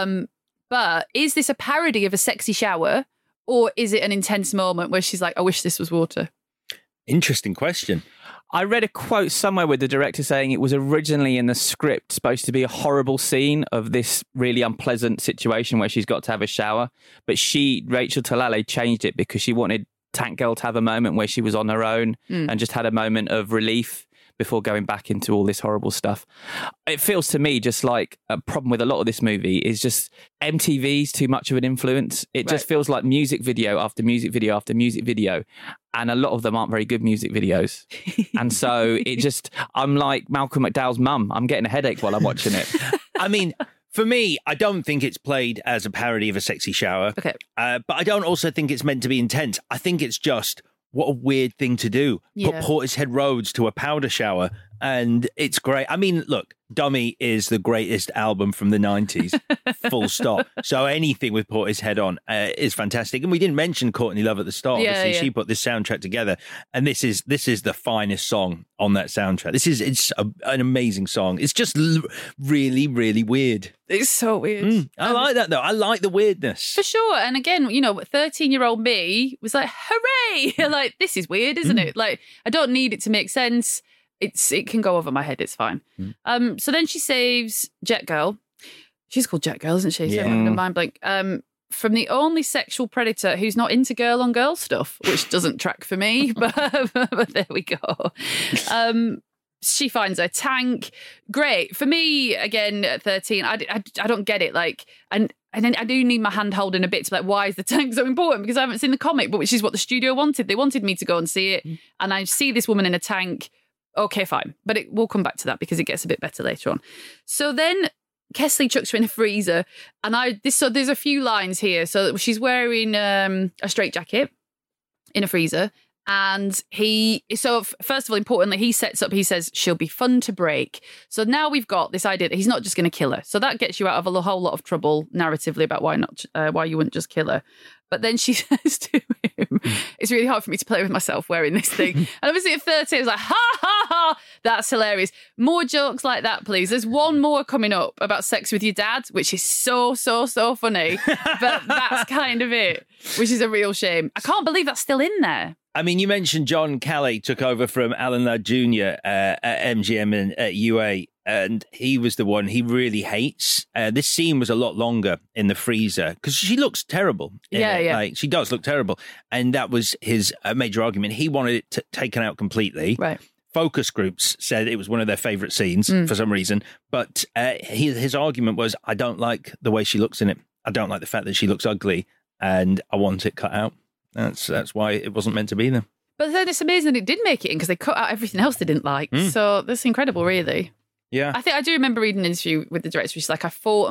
But is this a parody of a sexy shower or is it an intense moment where she's like, I wish this was water? Interesting question. I read a quote somewhere with the director saying it was originally in the script supposed to be a horrible scene of this really unpleasant situation where she's got to have a shower. But Rachel Talalay, changed it because she wanted Tank Girl to have a moment where she was on her own and just had a moment of relief before going back into all this horrible stuff. It feels to me just like a problem with a lot of this movie is just MTV's too much of an influence. It just feels like music video after music video after music video. And a lot of them aren't very good music videos. And so I'm like Malcolm McDowell's mum. I'm getting a headache while I'm watching it. I mean, for me, I don't think it's played as a parody of a sexy shower. Okay. But I don't also think it's meant to be intense. I think it's just, what a weird thing to do. Yeah. Put Portishead Rhodes to a powder shower. And it's great. I mean, look, Dummy is the greatest album from the 90s, full stop. So anything with Portishead on is fantastic. And we didn't mention Courtney Love at the start. Obviously, she put this soundtrack together. And this is the finest song on that soundtrack. It's an amazing song. It's just really, really weird. It's so weird. I like that, though. I like the weirdness. For sure. And again, 13-year-old me was like, hooray! Like, this is weird, isn't it? Like, I don't need it to make sense. It can go over my head. It's fine. So then she saves Jet Girl. She's called Jet Girl, isn't she? So I'm having a mind blank. From the only sexual predator who's not into girl-on-girl stuff, which doesn't track for me, but there we go. She finds her tank. Great. For me, again, at 13, I don't get it. Like, and then I do need my hand holding a bit to be like, why is the tank so important? Because I haven't seen the comic, but which is what the studio wanted. They wanted me to go and see it. And I see this woman in a tank. Okay, fine. But we'll come back to that because it gets a bit better later on. So then Kesley chucks her in a freezer. And so there's a few lines here. So she's wearing a straitjacket in a freezer. And first of all, importantly, he says, she'll be fun to break. So now we've got this idea that he's not just going to kill her. So that gets you out of a whole lot of trouble narratively about why you wouldn't just kill her. But then she says to him, it's really hard for me to play with myself wearing this thing. And obviously at 30, I was like, ha, ha, ha, that's hilarious. More jokes like that, please. There's one more coming up about sex with your dad, which is so, so, so funny. But that's kind of it, which is a real shame. I can't believe that's still in there. I mean, you mentioned John Kelly took over from Alan Ladd Jr. At MGM and at UA, and he was the one he really hates. This scene was a lot longer in the freezer because she looks terrible. Yeah. Like, she does look terrible. And that was his major argument. He wanted it taken out completely. Right. Focus groups said it was one of their favourite scenes for some reason. But his argument was, I don't like the way she looks in it. I don't like the fact that she looks ugly and I want it cut out. That's why it wasn't meant to be there. But then it's amazing that it did make it in because they cut out everything else they didn't like. So that's incredible, really. Yeah. I do remember reading an interview with the director. She's like, I fought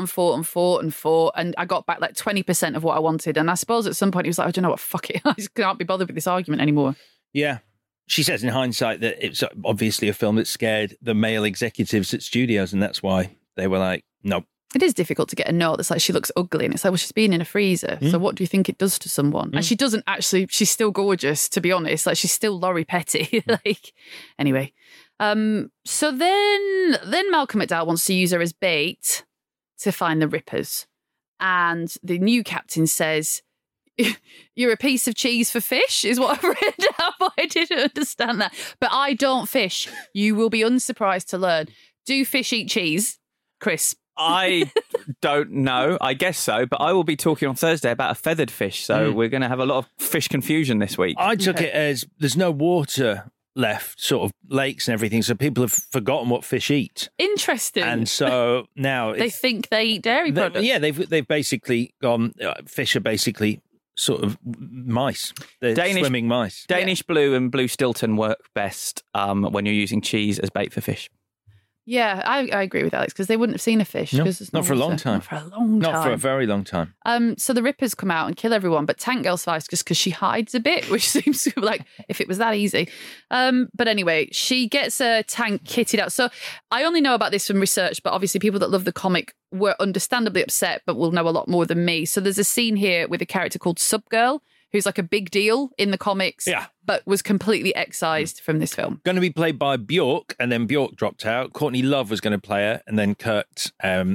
and I got back like 20% of what I wanted. And I suppose at some point he was like, I don't know what, fuck it. I just can't be bothered with this argument anymore. Yeah. She says in hindsight that it's obviously a film that scared the male executives at studios, and that's why they were like, nope. It is difficult to get a note that's like, she looks ugly. And it's like, well, she's been in a freezer. So what do you think it does to someone? And she doesn't actually, she's still gorgeous, to be honest. Like, she's still Laurie Petty. Anyway. So then Malcolm McDowell wants to use her as bait to find the Rippers. And the new captain says, you're a piece of cheese for fish, is what I've read up. I didn't understand that. But I don't fish. You will be unsurprised to learn. Do fish eat cheese? Chris? I don't know. I guess so. But I will be talking on Thursday about a feathered fish. So we're going to have a lot of fish confusion this week. I took it as there's no water left, sort of lakes and everything, so people have forgotten what fish eat. Interesting. And so now they think they eat dairy products. Yeah, they've basically gone. Fish are basically sort of mice. They're swimming mice. Danish blue and blue Stilton work best when you're using cheese as bait for fish. Yeah, I agree with Alex because they wouldn't have seen a fish. No, not not for a long time. Not for a long time. Not for a very long time. So the Rippers come out and kill everyone, but Tank Girl survives just because she hides a bit, which seems like if it was that easy. But anyway, she gets a tank kitted out. So I only know about this from research, but obviously people that love the comic were understandably upset, but will know a lot more than me. So there's a scene here with a character called Subgirl, who's like a big deal in the comics, but was completely excised from this film. Going to be played by Bjork, and then Bjork dropped out. Courtney Love was going to play her, and then Kurt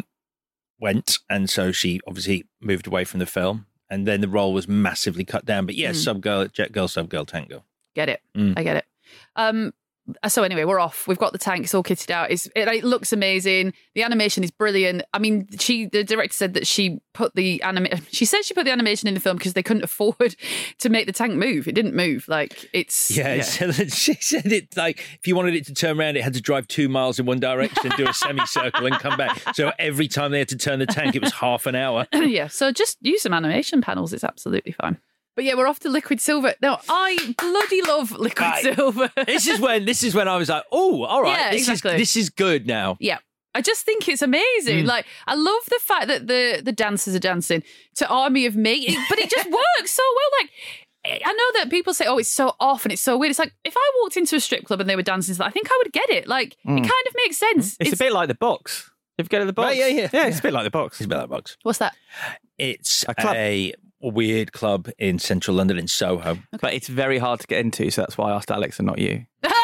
went, and so she obviously moved away from the film, and then the role was massively cut down. But yes, Subgirl, Jet Girl, Subgirl, Tank Girl. Get it. I get it. So anyway, we're off. We've got the tank. It's all kitted out. It looks amazing. The animation is brilliant. I mean, the director said that she put the animation in the film because they couldn't afford to make the tank move. It didn't move. Like it's She said it like if you wanted it to turn around, it had to drive 2 miles in one direction, do a semicircle, and come back. So every time they had to turn the tank, it was half an hour. Yeah. So just use some animation panels. It's absolutely fine. But yeah, we're off to Liquid Silver. Now, I bloody love Liquid Silver. This is when I was like, oh, all right, yeah, this is good now. Yeah. I just think it's amazing. Like, I love the fact that the dancers are dancing to Army of Me, but it just works so well. Like, I know that people say, oh, it's so off and it's so weird. It's like, if I walked into a strip club and they were dancing, I think I would get it. Like, it kind of makes sense. It's a bit like The Box. If you go to The Box. Right, yeah. It's a bit like The Box. It's a bit like The Box. What's that? It's a club. A weird club in central London in Soho. Okay. But it's very hard to get into, so that's why I asked Alex and not you.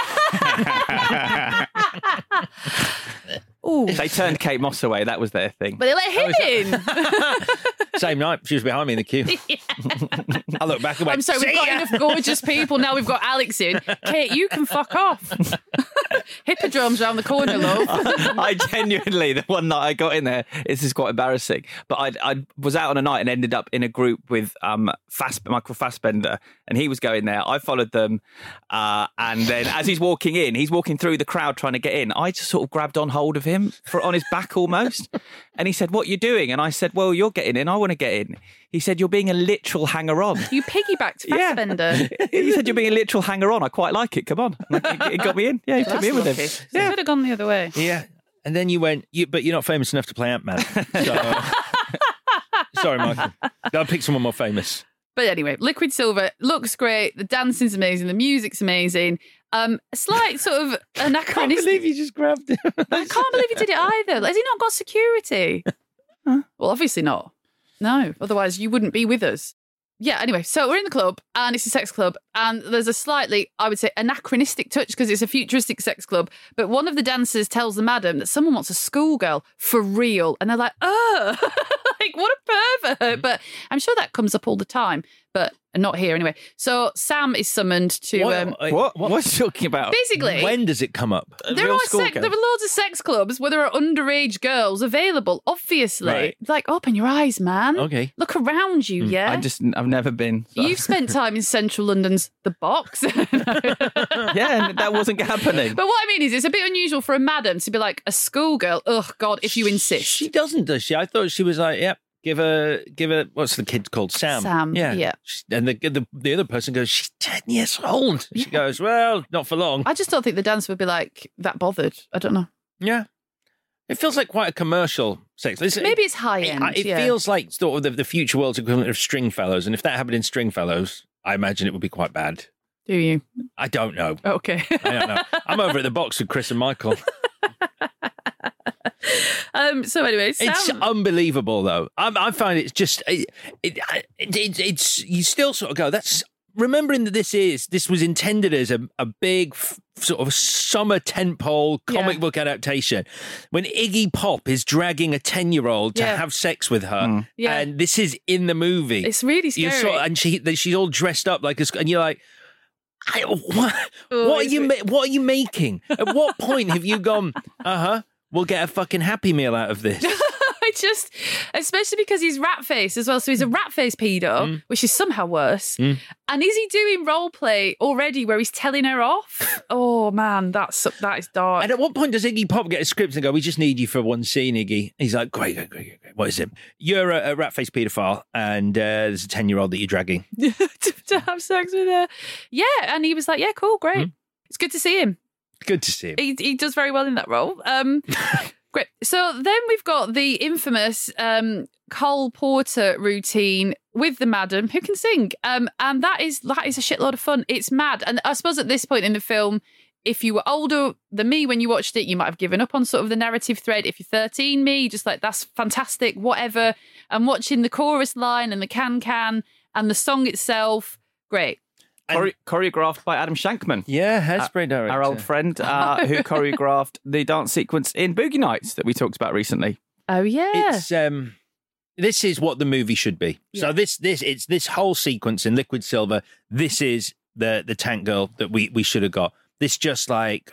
Ooh. They turned Kate Moss away. That was their thing. But they let him in. Same night. She was behind me in the queue. I look back and went, I'm sorry, we've got enough gorgeous people. Now we've got Alex in. Kate, you can fuck off. Hippodrome's round the corner, love. I genuinely, the one night I got in there, this is quite embarrassing, but I was out on a night and ended up in a group with Michael Fassbender, and he was going there. I followed them, and then as he's walking through the crowd trying to get in, I just sort of grabbed on hold of him on his back almost, and he said, "What are you doing?" And I said, "Well, you're getting in, I want to get in." He said, "You're being a literal hanger-on." You piggybacked Fassbender. Yeah. He said, "You're being a literal hanger-on. I quite like it. Come on." He got me in. Yeah, he took me in with him. So you could have gone the other way. Yeah. And then you went, but you're not famous enough to play Ant-Man. So, sorry, Michael. I'll pick someone more famous. But anyway, Liquid Silver looks great. The dancing's amazing. The music's amazing. A slight sort of anachronistic. I can't believe you just grabbed him. I can't believe he did it either. Has he not got security? Well, obviously not. No, otherwise you wouldn't be with us. Yeah, anyway, so we're in the club and it's a sex club and there's a slightly, I would say, anachronistic touch because it's a futuristic sex club. But one of the dancers tells the madam that someone wants a schoolgirl for real. And they're like, oh, like what a pervert. But I'm sure that comes up all the time, but not here anyway. So Sam is summoned to... What's he talking about? Basically... When does it come up? There are loads of sex clubs where there are underage girls available, obviously. Right. Like, open your eyes, man. Okay. Look around you, yeah? I've never been. So. You've spent time in central London's The Box. Yeah, and that wasn't happening. But what I mean is, it's a bit unusual for a madam to be like, a schoolgirl, ugh, God, if you insist. She doesn't, does she? I thought she was like, yep. Give her. What's the kid called? Sam. Sam. Yeah. And the other person goes, she's 10 years old. She goes, well, not for long. I just don't think the dancer would be like that bothered. I don't know. Yeah, it feels like quite a commercial sex. Maybe it's high end. It feels like sort of the future world's equivalent of Stringfellows, and if that happened in Stringfellows, I imagine it would be quite bad. Do you? I don't know. Okay. I don't know. I'm over at the box with Chris and Michael. So anyway, Sam... It's unbelievable though. I find it's just it's you still sort of go, that's remembering that this was intended as a big sort of summer tentpole comic book adaptation when Iggy Pop is dragging a 10-year-old to have sex with her, and this is in the movie. It's really scary. And she's all dressed up like and you're like, what are you making? At what point have you gone? we'll get a fucking Happy Meal out of this. Especially because he's rat-faced as well. So he's a rat-faced pedo, which is somehow worse. And is he doing role play already where he's telling her off? Oh, man, that is dark. And at what point does Iggy Pop get a script and go, we just need you for one scene, Iggy? He's like, great. What is it? You're a rat-faced paedophile and there's a 10-year-old that you're dragging. to have sex with her. Yeah, and he was like, yeah, cool, great. It's good to see him. Good to see him. He does very well in that role. Great. So then we've got the infamous Cole Porter routine with the madam who can sing. And that is a shitload of fun. It's mad. And I suppose at this point in the film, if you were older than me when you watched it, you might have given up on sort of the narrative thread. If you're 13, me, just like, that's fantastic, whatever. And watching the chorus line and the can and the song itself, great. Choreographed by Adam Shankman. Yeah, Hairspray director. Our old friend who choreographed the dance sequence in Boogie Nights that we talked about recently. Oh, yeah. It's this is what the movie should be. Yeah. So it's this whole sequence in Liquid Silver. This is the Tank Girl that we should have got. This just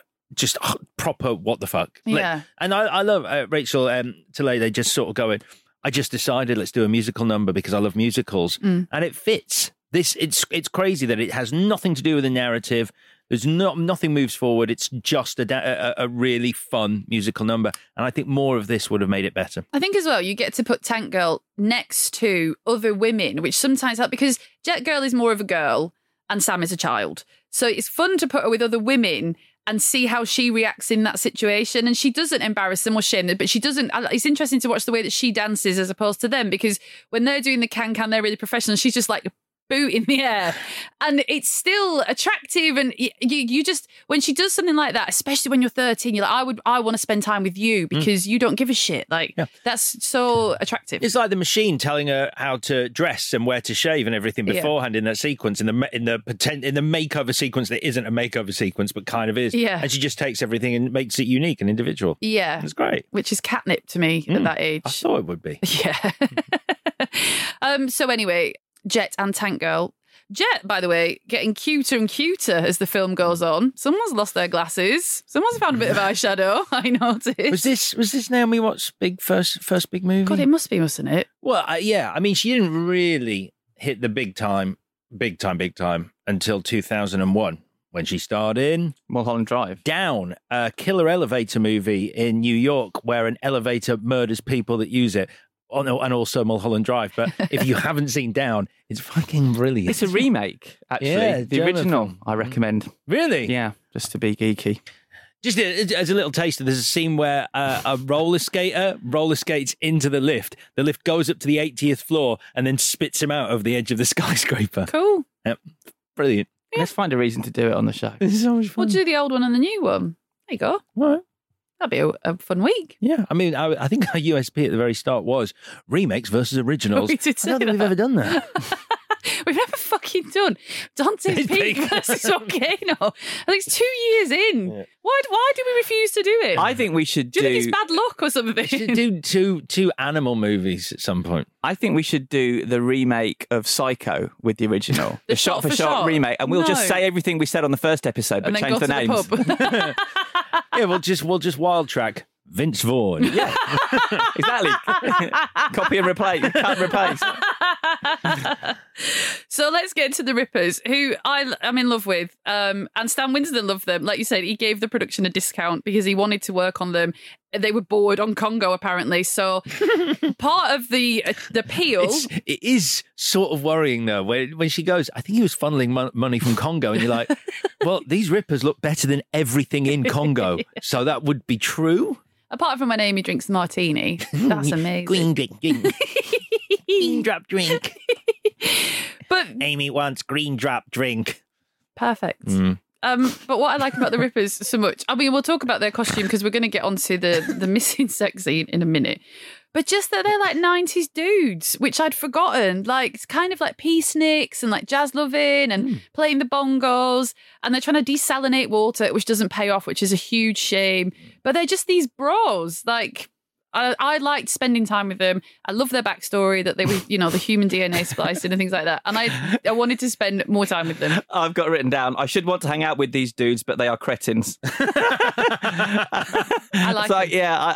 proper what the fuck. Yeah. And I love Rachel Talalay. They just sort of going, I just decided let's do a musical number because I love musicals. And it fits. It's crazy that it has nothing to do with the narrative. There's nothing moves forward. It's just a really fun musical number. And I think more of this would have made it better. I think as well, you get to put Tank Girl next to other women, which sometimes help because Jet Girl is more of a girl and Sam is a child. So it's fun to put her with other women and see how she reacts in that situation. And she doesn't embarrass them or shame them, but she doesn't. It's interesting to watch the way that she dances as opposed to them, because when they're doing the can, they're really professional. She's just like boot in the air, and it's still attractive. And you just, when she does something like that, especially when you're 13, you're like, I want to spend time with you because you don't give a shit. Like, that's so attractive. It's like the machine telling her how to dress and where to shave and everything beforehand in that sequence, in the makeover sequence that isn't a makeover sequence but kind of is. And she just takes everything and makes it unique and individual. It's great. Which is catnip to me at that age. I thought it would be. So anyway, Jet and Tank Girl. Jet, by the way, getting cuter and cuter as the film goes on. Someone's lost their glasses. Someone's found a bit of eyeshadow, I noticed. Was this Naomi Watts' first big movie? God, it must be, mustn't it? Well, yeah. I mean, she didn't really hit the big time until 2001 when she starred in Mulholland Drive. Down, a killer elevator movie in New York where an elevator murders people that use it. Oh, no, and also Mulholland Drive. But if you haven't seen Down, it's fucking brilliant. It's a remake, actually. Yeah, the original, I recommend. Really? Yeah, just to be geeky. Just as a little taster, there's a scene where a roller skater roller skates into the lift. The lift goes up to the 80th floor and then spits him out over the edge of the skyscraper. Cool. Yep. Brilliant. Yeah. Let's find a reason to do it on the show. This is so much fun. We'll do the old one and the new one. There you go. All right. That'd be a fun week. Yeah, I mean, I think our USP at the very start was remakes versus originals. We did I don't think we've ever done that. We've never fucking done Dante's Peak versus Volcano. I think it's 2 years in. Yeah. Why do we refuse to do it? I think we should do... Do you think it's bad luck or something? We should do two animal movies at some point. I think we should do the remake of Psycho with the original. the shot-for-shot remake. And we'll just say everything we said on the first episode, but change the names. The Yeah, we'll just wild track Vince Vaughn. Yeah, exactly. Copy and replace. Cut and replace. So let's get to the Rippers, who I'm in love with. And Stan Winston loved them. Like you said, he gave the production a discount because he wanted to work on them. They were bored on Congo, apparently. So part of the appeal... It is sort of worrying, though, when she goes, I think he was funneling money from Congo. And you're like, well, these Rippers look better than everything in Congo. So that would be true. Apart from when Amy drinks martini. That's amazing. Green drink. Green drop drink. But Amy wants green drop drink. Perfect. But what I like about the Rippers so much, I mean, we'll talk about their costume because we're going to get onto the missing sex scene in a minute. But just that they're like 90s dudes, which I'd forgotten. Like, it's kind of like Peaceniks and like jazz loving and playing the bongos. And they're trying to desalinate water, which doesn't pay off, which is a huge shame. But they're just these bros. Like, I liked spending time with them. I love their backstory, that they were, the human DNA splicing and things like that. And I wanted to spend more time with them. I've got written down, I should want to hang out with these dudes, but they are cretins. I like them.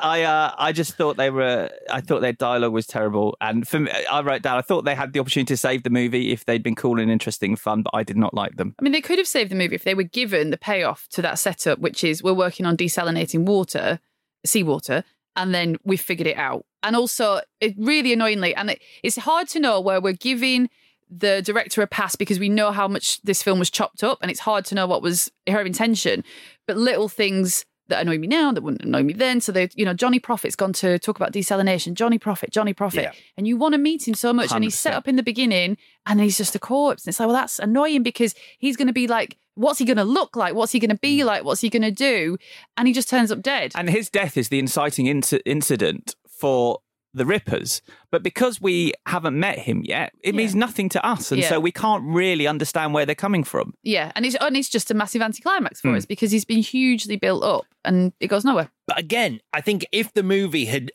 I just thought I thought their dialogue was terrible. And for me, I wrote down, I thought they had the opportunity to save the movie if they'd been cool and interesting and fun, but I did not like them. I mean, they could have saved the movie if they were given the payoff to that setup, which is we're working on desalinating seawater, and then we figured it out. And also, it really annoyingly, and it's hard to know where we're giving the director a pass because we know how much this film was chopped up, and it's hard to know what was her intention. But little things that annoy me now that wouldn't annoy me then. So Johnny Prophet's gone to talk about desalination. Johnny Prophet. Yeah. And you want to meet him so much. 100%. And he's set up in the beginning and he's just a corpse. And it's like, well, that's annoying because he's going to be like, what's he going to look like? What's he going to be like? What's he going to do? And he just turns up dead. And his death is the inciting incident for the Rippers. But because we haven't met him yet, it means nothing to us. And so we can't really understand where they're coming from. Yeah. And it's just a massive anticlimax for us because he's been hugely built up and it goes nowhere. But again, I think if the movie had,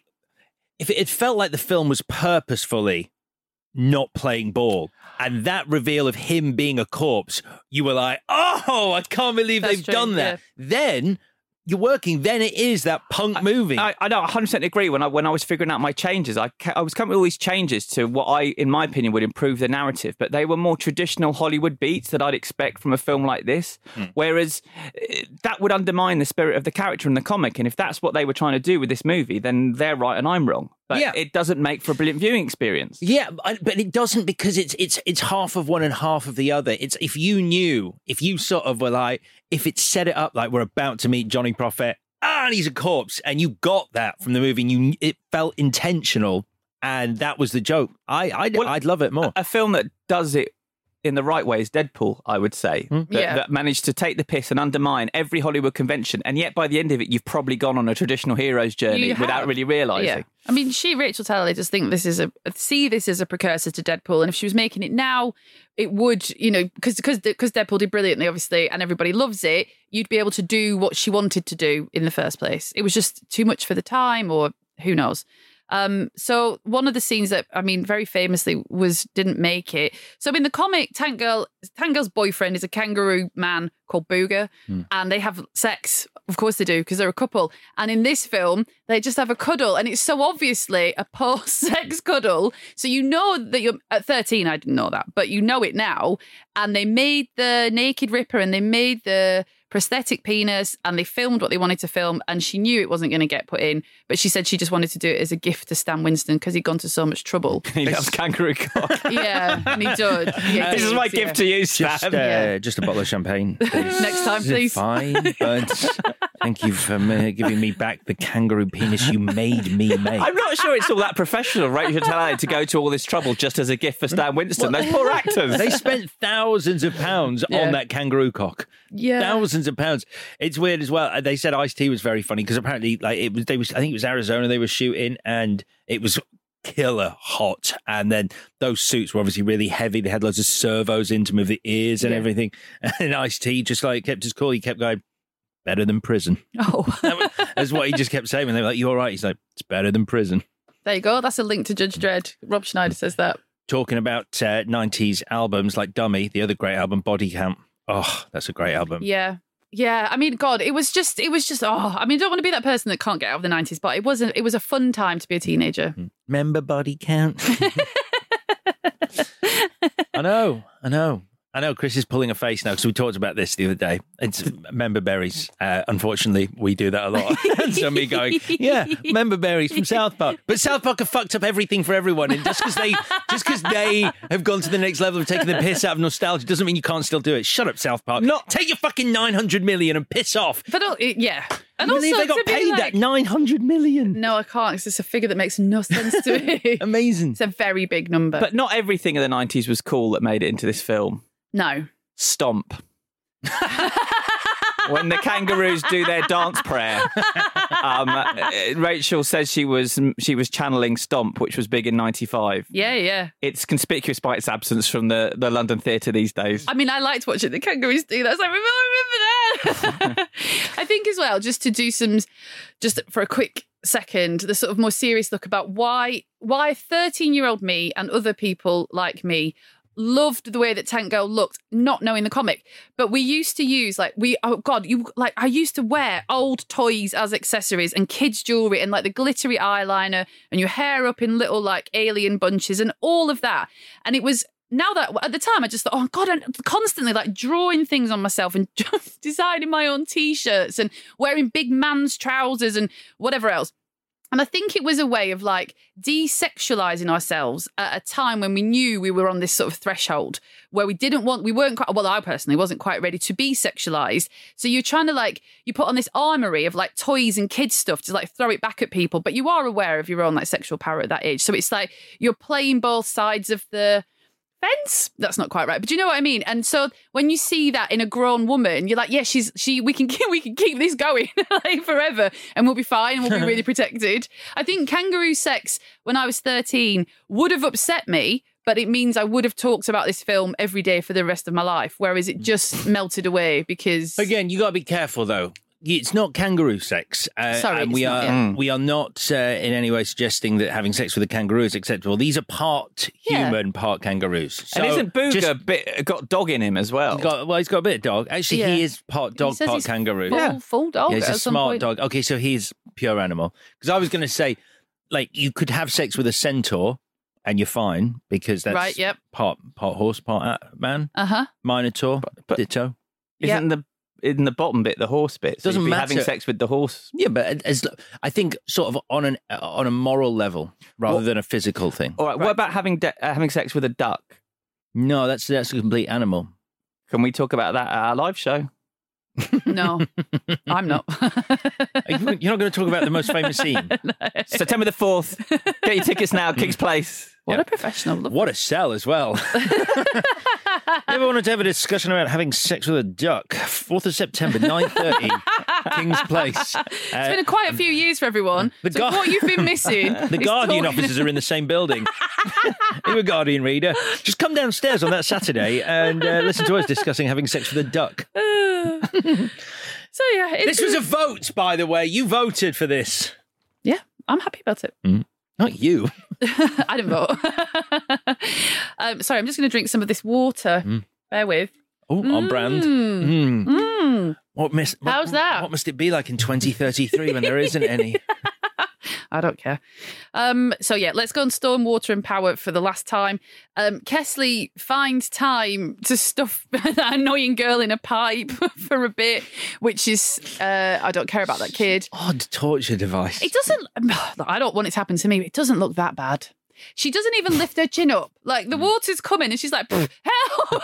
if it had felt like the film was purposefully not playing ball, and that reveal of him being a corpse, you were like, oh, I can't believe they've done that. Yeah. Then you're working, then it is that punk movie. I know, 100% agree. When I was figuring out my changes, I was coming with all these changes to what in my opinion, would improve the narrative. But they were more traditional Hollywood beats that I'd expect from a film like this. Whereas that would undermine the spirit of the character in the comic. And if that's what they were trying to do with this movie, then they're right and I'm wrong. But it doesn't make for a brilliant viewing experience. Yeah, but it doesn't because it's half of one and half of the other. It's if you sort of were like, if it set it up like we're about to meet Johnny Prophet, and he's a corpse, and you got that from the movie, and it felt intentional, and that was the joke. I'd love it more. A film that does it in the right way is Deadpool, I would say, that managed to take the piss and undermine every Hollywood convention, and yet by the end of it, you've probably gone on a traditional hero's journey without really realising. Yeah. I mean, Rachel Talalay, just think see this as a precursor to Deadpool, and if she was making it now, it would, because Deadpool did brilliantly, obviously, and everybody loves it, you'd be able to do what she wanted to do in the first place. It was just too much for the time, or who knows. So one of the scenes that, very famously didn't make it. So in the comic, Tank Girl's boyfriend is a kangaroo man called Booger, and they have sex. Of course they do, because they're a couple. And in this film, they just have a cuddle, and it's so obviously a post-sex cuddle. So you know that you're at 13. I didn't know that, but you know it now. And they made the naked Ripper, and they made the prosthetic penis, and they filmed what they wanted to film, and she knew it wasn't going to get put in, but she said she just wanted to do it as a gift to Stan Winston because he'd gone to so much trouble. He loves kangaroo cock. Yeah, and he does. This is my gift to you, Stan. Just a bottle of champagne, please. Next time, please. Fine, but thank you for giving me back the kangaroo penis you made me make. I'm not sure it's all that professional, right? You should tell her to go to all this trouble just as a gift for Stan Winston. Those poor actors. They spent thousands of pounds on that kangaroo cock. Yeah. Thousands of pounds. It's weird as well. They said Ice-T was very funny because apparently I think it was Arizona they were shooting, and it was killer hot, and then those suits were obviously really heavy. They had loads of servos in to move the ears and everything, and Ice-T just kept his cool. He kept going, better than prison. Oh. That's what he just kept saying. And they were like, you all right? He's like, it's better than prison. There you go. That's a link to Judge Dredd. Rob Schneider says that. Talking about 90s albums like Dummy, the other great album, Body Count. Oh, that's a great album. Yeah. Yeah. I mean, God, it was just, I don't want to be that person that can't get out of the 90s, but it was a fun time to be a teenager. Remember Body Count? I know. Chris is pulling a face now because we talked about this the other day. It's member berries. Unfortunately, we do that a lot. And so me going, yeah, member berries from South Park. But South Park have fucked up everything for everyone. And just because they have gone to the next level of taking the piss out of nostalgia doesn't mean you can't still do it. Shut up, South Park. Take your fucking 900 million and piss off. But yeah. And I believe they got paid that 900 million. No, I can't. It's just a figure that makes no sense to me. Amazing. It's a very big number. But not everything in the 90s was cool that made it into this film. No. Stomp. When the kangaroos do their dance prayer, Rachel says she was channeling Stomp, which was big in 95. Yeah. It's conspicuous by its absence from the London theatre these days. I mean, I liked watching the kangaroos do that. So I remember that. I think as well, just for a quick second, the sort of more serious look about why 13-year-old me and other people like me loved the way that Tank Girl looked, not knowing the comic. But we used to use I used to wear old toys as accessories and kids' jewelry and like the glittery eyeliner and your hair up in little like alien bunches and all of that. And it was, now that at the time I just thought, oh God, I'm constantly like drawing things on myself and just designing my own t-shirts and wearing big man's trousers and whatever else. And I think it was a way of like desexualizing ourselves at a time when we knew we were on this sort of threshold where I personally wasn't quite ready to be sexualized. So you're trying to like, you put on this armory of like toys and kids stuff to like throw it back at people, but you are aware of your own like sexual power at that age. So it's like you're playing both sides of the fence. That's not quite right, but you know what I mean. And so when you see that in a grown woman, you're like, yeah, we can keep this going like forever, and we'll be fine, and we'll be really protected. I think kangaroo sex when I was 13 would have upset me, but it means I would have talked about this film every day for the rest of my life. Whereas it just melted away because again, you got to be careful though. It's not kangaroo sex. Sorry, and we are not in any way suggesting that having sex with a kangaroo is acceptable. These are part human, part kangaroos. So and isn't Booger got dog in him as well? He's got a bit of dog. Actually, he is part dog, part kangaroo. Full dog. Yeah, he's a smart dog. Okay, so he's pure animal. Because I was going to say, like, you could have sex with a centaur and you're fine because that's right, yep. part horse, part man. Minotaur, ditto. Isn't in the bottom bit, the horse bit. So Doesn't matter. Having sex with the horse. Yeah, but I think sort of on a moral level rather than a physical thing. All right. What about having sex with a duck? No, that's a complete animal. Can we talk about that at our live show? No, I'm not. You're not going to talk about the most famous scene. No. September the 4th. Get your tickets now, King's Place. What a professional. What a sell as well. Ever wanted to have a discussion about having sex with a duck? 4th of September, 9:30, King's Place. It's been quite a few years for everyone. What you've been missing. The Guardian offices are in the same building. You're a Guardian reader. Just come downstairs on that Saturday and listen to us discussing having sex with a duck. So yeah, this was a vote, by the way. You voted for this. Yeah, I'm happy about it. Not you. I didn't vote. Sorry, I'm just going to drink some of this water. Bear with. Oh, on brand. How's that? What must it be like in 2033 when there isn't any? I don't care. So yeah, let's go on Storm, Water and Power for the last time. Kesley finds time to stuff that annoying girl in a pipe for a bit, which is, I don't care about that kid. Odd torture device. It doesn't, I don't want it to happen to me, but it doesn't look that bad. She doesn't even lift her chin up. Like, the water's coming and she's like, help!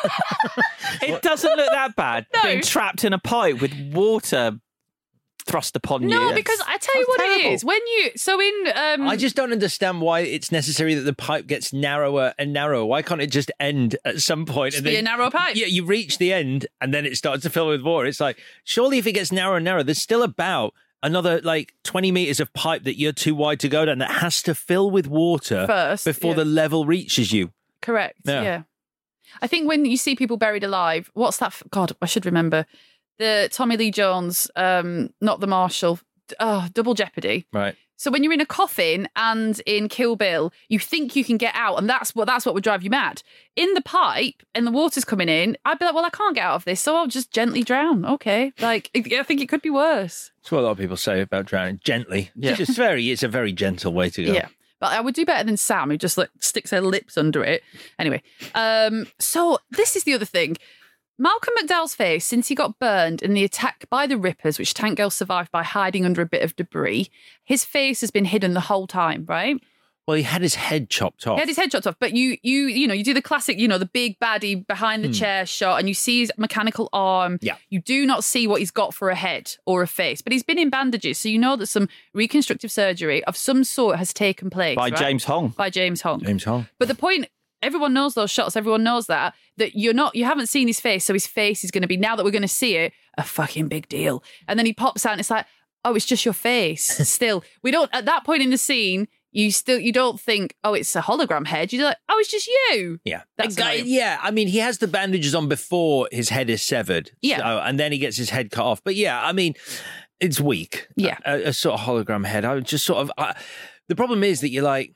It doesn't look that bad. No. Being trapped in a pipe with water thrust upon you. No, because I tell you what it is. When you I just don't understand why it's necessary that the pipe gets narrower and narrower. Why can't it just end at some point? Just be a narrow pipe. Yeah, you reach the end and then it starts to fill with water. It's like, surely if it gets narrower and narrower, there's still about another like 20 meters of pipe that you're too wide to go down that has to fill with water first before the level reaches you. Correct. Yeah. I think when you see people buried alive, what's that? God, I should remember. The Tommy Lee Jones, not the Marshal, Double Jeopardy. Right. So when you're in a coffin and in Kill Bill, you think you can get out, and that's what would drive you mad. In the pipe and the water's coming in, I'd be like, well, I can't get out of this, so I'll just gently drown. Okay. Like, I think it could be worse. That's what a lot of people say about drowning. Gently. Yeah. It's a very gentle way to go. Yeah. But I would do better than Sam, who just like sticks her lips under it. Anyway, so this is the other thing. Malcolm McDowell's face, since he got burned in the attack by the Rippers, which Tank Girl survived by hiding under a bit of debris, his face has been hidden the whole time, right? Well, he had his head chopped off. He had his head chopped off, but you do the classic, the big baddie behind the chair shot, and you see his mechanical arm. Yeah. You do not see what he's got for a head or a face, but he's been in bandages, so you know that some reconstructive surgery of some sort has taken place. By right? James Hong. By James Hong. James Hong. But the point, everyone knows those shots, everyone knows that you haven't seen his face, so his face is going to be, now that we're going to see it, a fucking big deal. And then he pops out and it's like, oh, it's just your face. Still, we don't, at that point in the scene, you don't think, oh, it's a hologram head. You're like, oh, it's just you. Yeah. That's annoying. Yeah. I mean, he has the bandages on before his head is severed. Yeah. So, and then he gets his head cut off. But yeah, I mean, it's weak. Yeah. A sort of hologram head. I would just sort of... the problem is that you're like,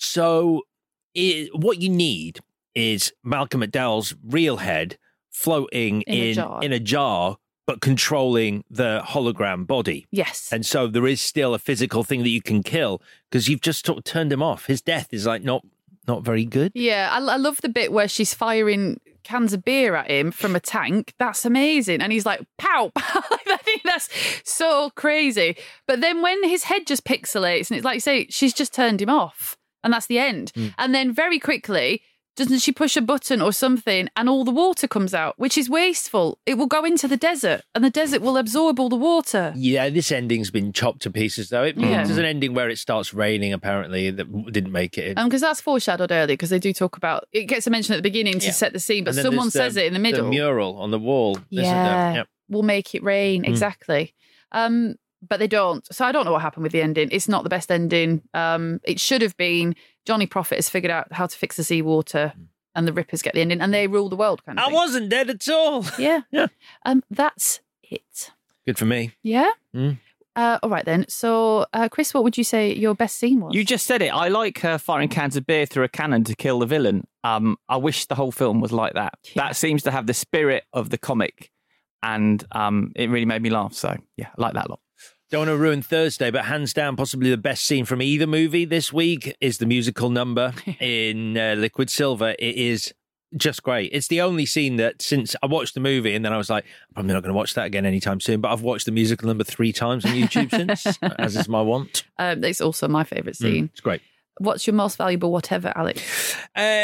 what you need is Malcolm McDowell's real head floating in a jar, but controlling the hologram body. Yes. And so there is still a physical thing that you can kill because you've just sort of turned him off. His death is like not very good. Yeah, I love the bit where she's firing cans of beer at him from a tank. That's amazing. And he's like, pow! I think that's so crazy. But then when his head just pixelates, and it's like you say, she's just turned him off. And that's the end. And then very quickly, doesn't she push a button or something and all the water comes out, which is wasteful. It will go into the desert and the desert will absorb all the water. Yeah, this ending's been chopped to pieces, though. There's an ending where it starts raining, apparently, that didn't make it in. Because that's foreshadowed earlier, because they do talk about... It gets a mention at the beginning to set the scene, but someone says it in the middle. The mural on the wall. Yeah, Yep. will make it rain, exactly. But they don't. So I don't know what happened with the ending. It's not the best ending. It should have been Johnny Prophet has figured out how to fix the seawater and the Rippers get the ending and they rule the world kind of thing. I wasn't dead at all. Yeah. That's it. Good for me. Yeah? All right then. So, Chris, what would you say your best scene was? You just said it. I like her firing cans of beer through a cannon to kill the villain. I wish the whole film was like that. Yeah. That seems to have the spirit of the comic and it really made me laugh. So, yeah, I like that a lot. Don't want to ruin Thursday, but hands down, possibly the best scene from either movie this week is the musical number in Liquid Silver. It is just great. It's the only scene that since I watched the movie and then I was like, I'm probably not going to watch that again anytime soon, but I've watched the musical number 3 times on YouTube since, as is my want. It's also my favourite scene. It's great. What's your most valuable whatever, Alex?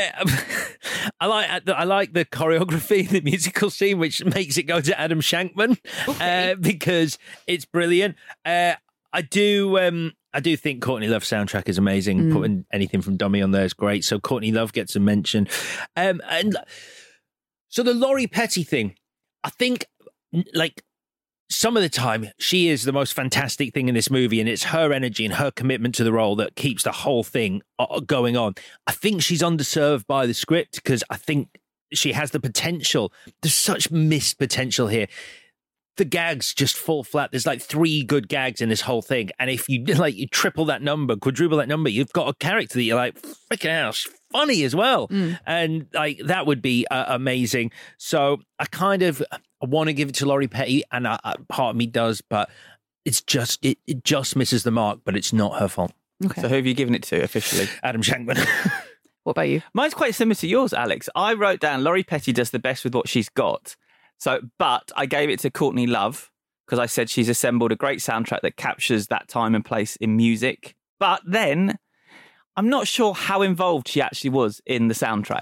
I like the choreography, the musical scene, which makes it go to Adam Shankman because it's brilliant. I do think Courtney Love's soundtrack is amazing. Putting anything from Dummy on there is great. So Courtney Love gets a mention. And so the Laurie Petty thing, I think, like, some of the time, she is the most fantastic thing in this movie, and it's her energy and her commitment to the role that keeps the whole thing going on. I think she's underserved by the script because I think she has the potential. There's such missed potential here. The gags just fall flat. There's like 3 good gags in this whole thing, and if you triple that number, quadruple that number, you've got a character that you're like, freaking hell, she's funny as well, and like that would be amazing. So I want to give it to Laurie Petty, and part of me does, but it's just it just misses the mark. But it's not her fault. Okay. So who have you given it to officially? Adam Shankman. What about you? Mine's quite similar to yours, Alex. I wrote down Laurie Petty does the best with what she's got. So, but I gave it to Courtney Love because I said she's assembled a great soundtrack that captures that time and place in music. But then I'm not sure how involved she actually was in the soundtrack.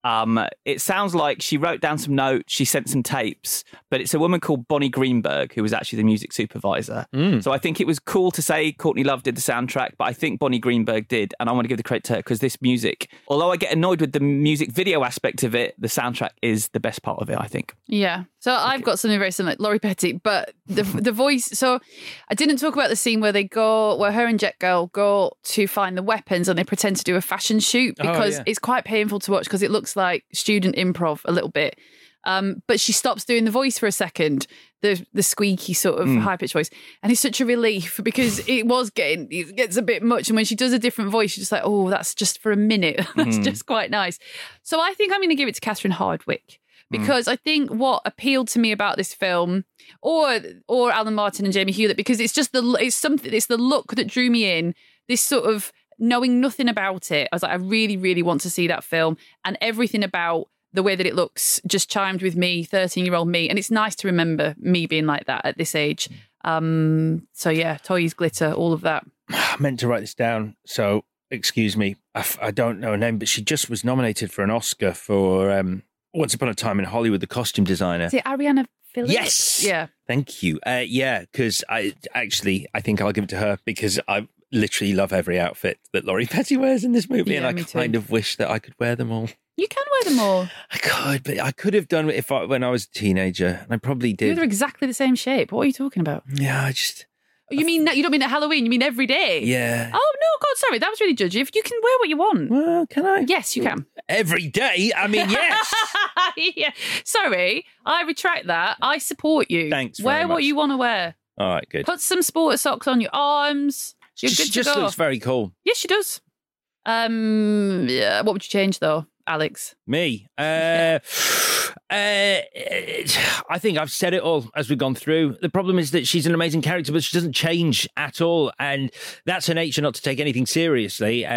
It sounds like she wrote down some notes, she sent some tapes, but it's a woman called Bonnie Greenberg who was actually the music supervisor. So I think it was cool to say Courtney Love did the soundtrack, but I think Bonnie Greenberg did, and I want to give the credit to her because this music, although I get annoyed with the music video aspect of it, the soundtrack is the best part of it, I think. Yeah. So I've got something very similar, Laurie Petty, but the voice. So I didn't talk about the scene where her and Jet Girl go to find the weapons and they pretend to do a fashion shoot because it's quite painful to watch because it looks like student improv a little bit. But she stops doing the voice for a second, the squeaky sort of high-pitched voice. And it's such a relief because it gets a bit much. And when she does a different voice, you're just like, oh, that's just for a minute. That's just quite nice. So I think I'm going to give it to Catherine Hardwicke. Because I think what appealed to me about this film, or Alan Martin and Jamie Hewlett, because it's just the look that drew me in. This sort of knowing nothing about it, I was like, I really, really want to see that film, and everything about the way that it looks just chimed with me, 13-year-old me, and it's nice to remember me being like that at this age. So yeah, toys, glitter, all of that. I meant to write this down, so excuse me. I don't know her name, but she just was nominated for an Oscar for Once Upon a Time in Hollywood, the costume designer. Is it Ariana Phillips? Yes. Yeah. Thank you. Because I think I'll give it to her because I literally love every outfit that Laurie Petty wears in this movie, and I kind of wish that I could wear them all. You can wear them all. I could, but I could have done it when I was a teenager, and I probably did. They're exactly the same shape. What are you talking about? Yeah, You don't mean at Halloween, you mean every day? Yeah. Oh, no, God, sorry, that was really judgy. If you can wear what you want. Well, can I? Yes, you can. Every day? I mean, yes. Yeah. Sorry, I retract that. I support you. Thanks very Wear what much. you want to wear. All right, good. Put some sports socks on your arms. You're She good to just go. looks very cool. Yes, she does. Yeah. What would you change though, Alex? Me. I think I've said it all as we've gone through. The problem is that she's an amazing character, but she doesn't change at all. And that's her nature, not to take anything seriously,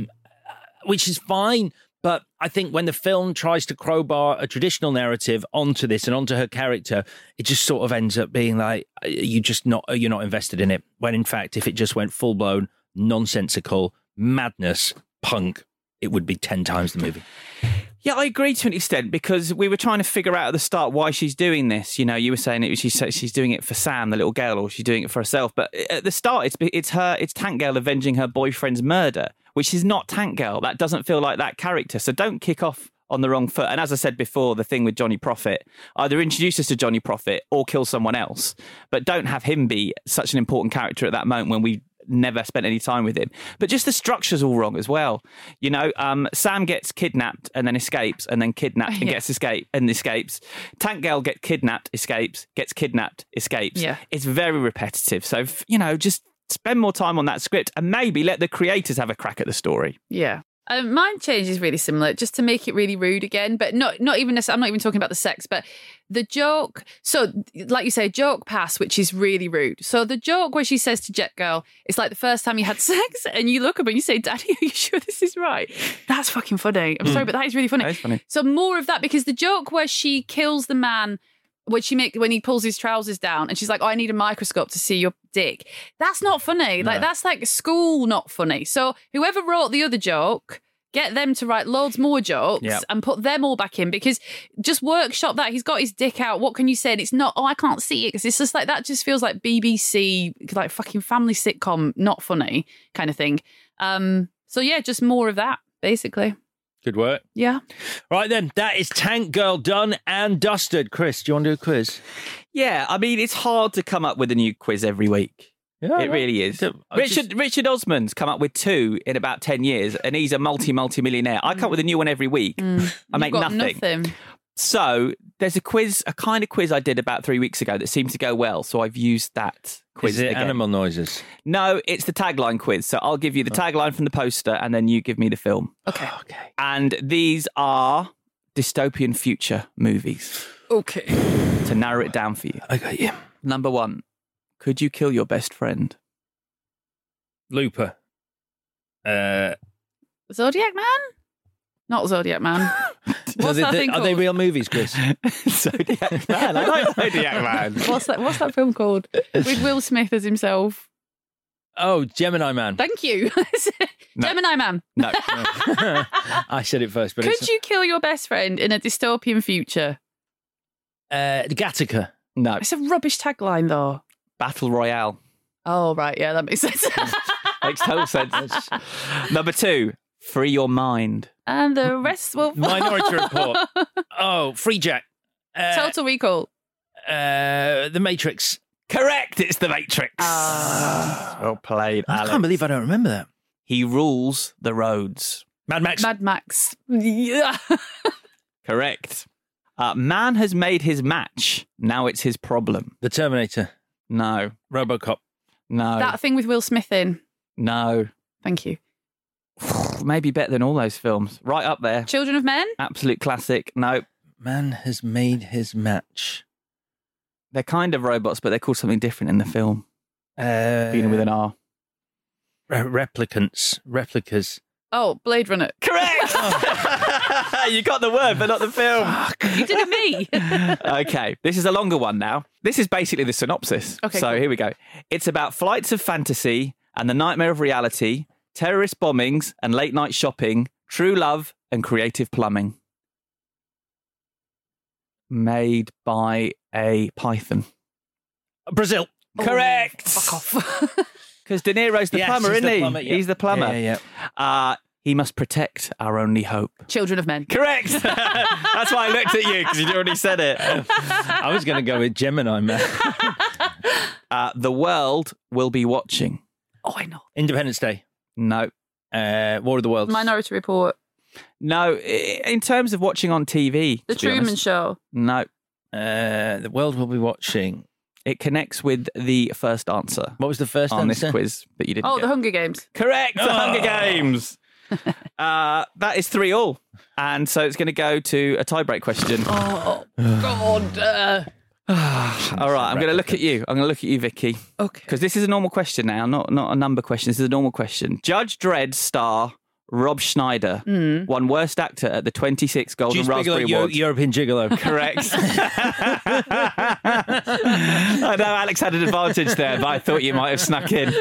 which is fine. But I think when the film tries to crowbar a traditional narrative onto this and onto her character, it just sort of ends up being like, you're not invested in it. When in fact, if it just went full blown, nonsensical, madness, punk, it would be 10 times the movie. Yeah, I agree to an extent, because we were trying to figure out at the start why she's doing this. You know, you were saying she's doing it for Sam, the little girl, or she's doing it for herself. But at the start, it's Tank Girl avenging her boyfriend's murder, which is not Tank Girl. That doesn't feel like that character. So don't kick off on the wrong foot. And as I said before, the thing with Johnny Prophet, either introduce us to Johnny Prophet or kill someone else, but don't have him be such an important character at that moment when we never spent any time with him. But just the structure's all wrong as well. You know, Sam gets kidnapped and then escapes, and then kidnapped and gets escapes. Tank Girl gets kidnapped, escapes, gets kidnapped, escapes. Yeah. It's very repetitive. So, you know, just spend more time on that script and maybe let the creators have a crack at the story. Yeah. Mine change is really similar, just to make it really rude again, but not even. I'm not even talking about the sex, but the joke. So, like you say, joke pass, which is really rude. So the joke where she says to Jet Girl, "It's like the first time you had sex," and you look up and you say, "Daddy, are you sure this is right?" That's fucking funny. I'm sorry, but that is really funny. That is funny. So more of that, because the joke where she kills the man, when he pulls his trousers down and she's like, "Oh, I need a microscope to see your dick." That's not funny. Like, that's like school not funny. So whoever wrote the other joke, get them to write loads more jokes and put them all back in, because just workshop that. He's got his dick out. What can you say? And it's not, "Oh, I can't see it," because it's just like, that just feels like BBC, like fucking family sitcom, not funny kind of thing. So yeah, just more of that, basically. Good work. Yeah. Right then, that is Tank Girl done and dusted. Chris, do you want to do a quiz? Yeah, I mean, it's hard to come up with a new quiz every week. Yeah, it really is. Richard Osman's come up with 2 in about 10 years, and he's a multi-millionaire. I come up with a new one every week. I make nothing. So there's a kind of quiz I did about 3 weeks ago that seemed to go well, so I've used that quiz. Is it again. animal noises? No, it's the tagline quiz. So I'll give you the tagline from the poster, and then you give me the film. Okay. And these are dystopian future movies. Okay. To narrow it down for you. I got you. Number 1. Could you kill your best friend? Looper. Zodiac Man? Not Zodiac Man. What's that thing Are called? they real movies, Chris? Zodiac Man. I like Zodiac Man. What's that film called? With Will Smith as himself. Oh, Gemini Man. Thank you. No. Gemini Man. No. I said it first, but Could you kill your best friend in a dystopian future? Gattaca. No. It's a rubbish tagline, though. Battle Royale. Oh, right. Yeah, that makes sense. Makes total sense. Number 2, Free Your Mind. And the rest will... Minority Report. Oh, Free Jack. Total Recall. The Matrix. Correct, it's The Matrix. Well played, Alex. I can't believe I don't remember that. He rules the roads. Mad Max. Mad Max. Yeah. Correct. Man has made his match. Now it's his problem. The Terminator. No. RoboCop. No. That thing with Will Smith in. No. Thank you. Maybe better than all those films. Right up there. Children of Men? Absolute classic. No. Man has made his match. They're kind of robots, but they're called something different in the film. Beginning with an R. Replicas. Oh, Blade Runner. Correct! You got the word, but not the film. You did it me. Okay, this is a longer one now. This is basically the synopsis. Okay, so cool. Here we go. It's about flights of fantasy and the nightmare of reality, terrorist bombings and late night shopping, true love and creative plumbing. Made by a python. Brazil. Correct. Fuck off. Because De Niro's the plumber, he's isn't the he? plumber, yeah. He's the plumber. Yeah. He must protect our only hope. Children of Men. Correct. That's why I looked at you, because you'd already said it. I was going to go with Gemini Man. The world will be watching. Oh, I know. Independence Day. No. War of the Worlds. Minority Report. No. In terms of watching on TV. The Truman Show. No. The world will be watching. It connects with the first answer. What was the first on answer? this quiz that you didn't Oh, get? the Hunger Games. Correct, the Hunger Games. That is 3-3. And so it's going to go to a tiebreak question. Oh, God. All right, I'm going to look at you. I'm going to look at you, Vicky. Okay. Because this is a normal question now, not a number question. This is a normal question. Judge Dredd star Rob Schneider won Worst Actor at the 26th Golden Juice Raspberry Bigelow, Awards. European Gigolo. Correct. I know Alex had an advantage there, but I thought you might have snuck in.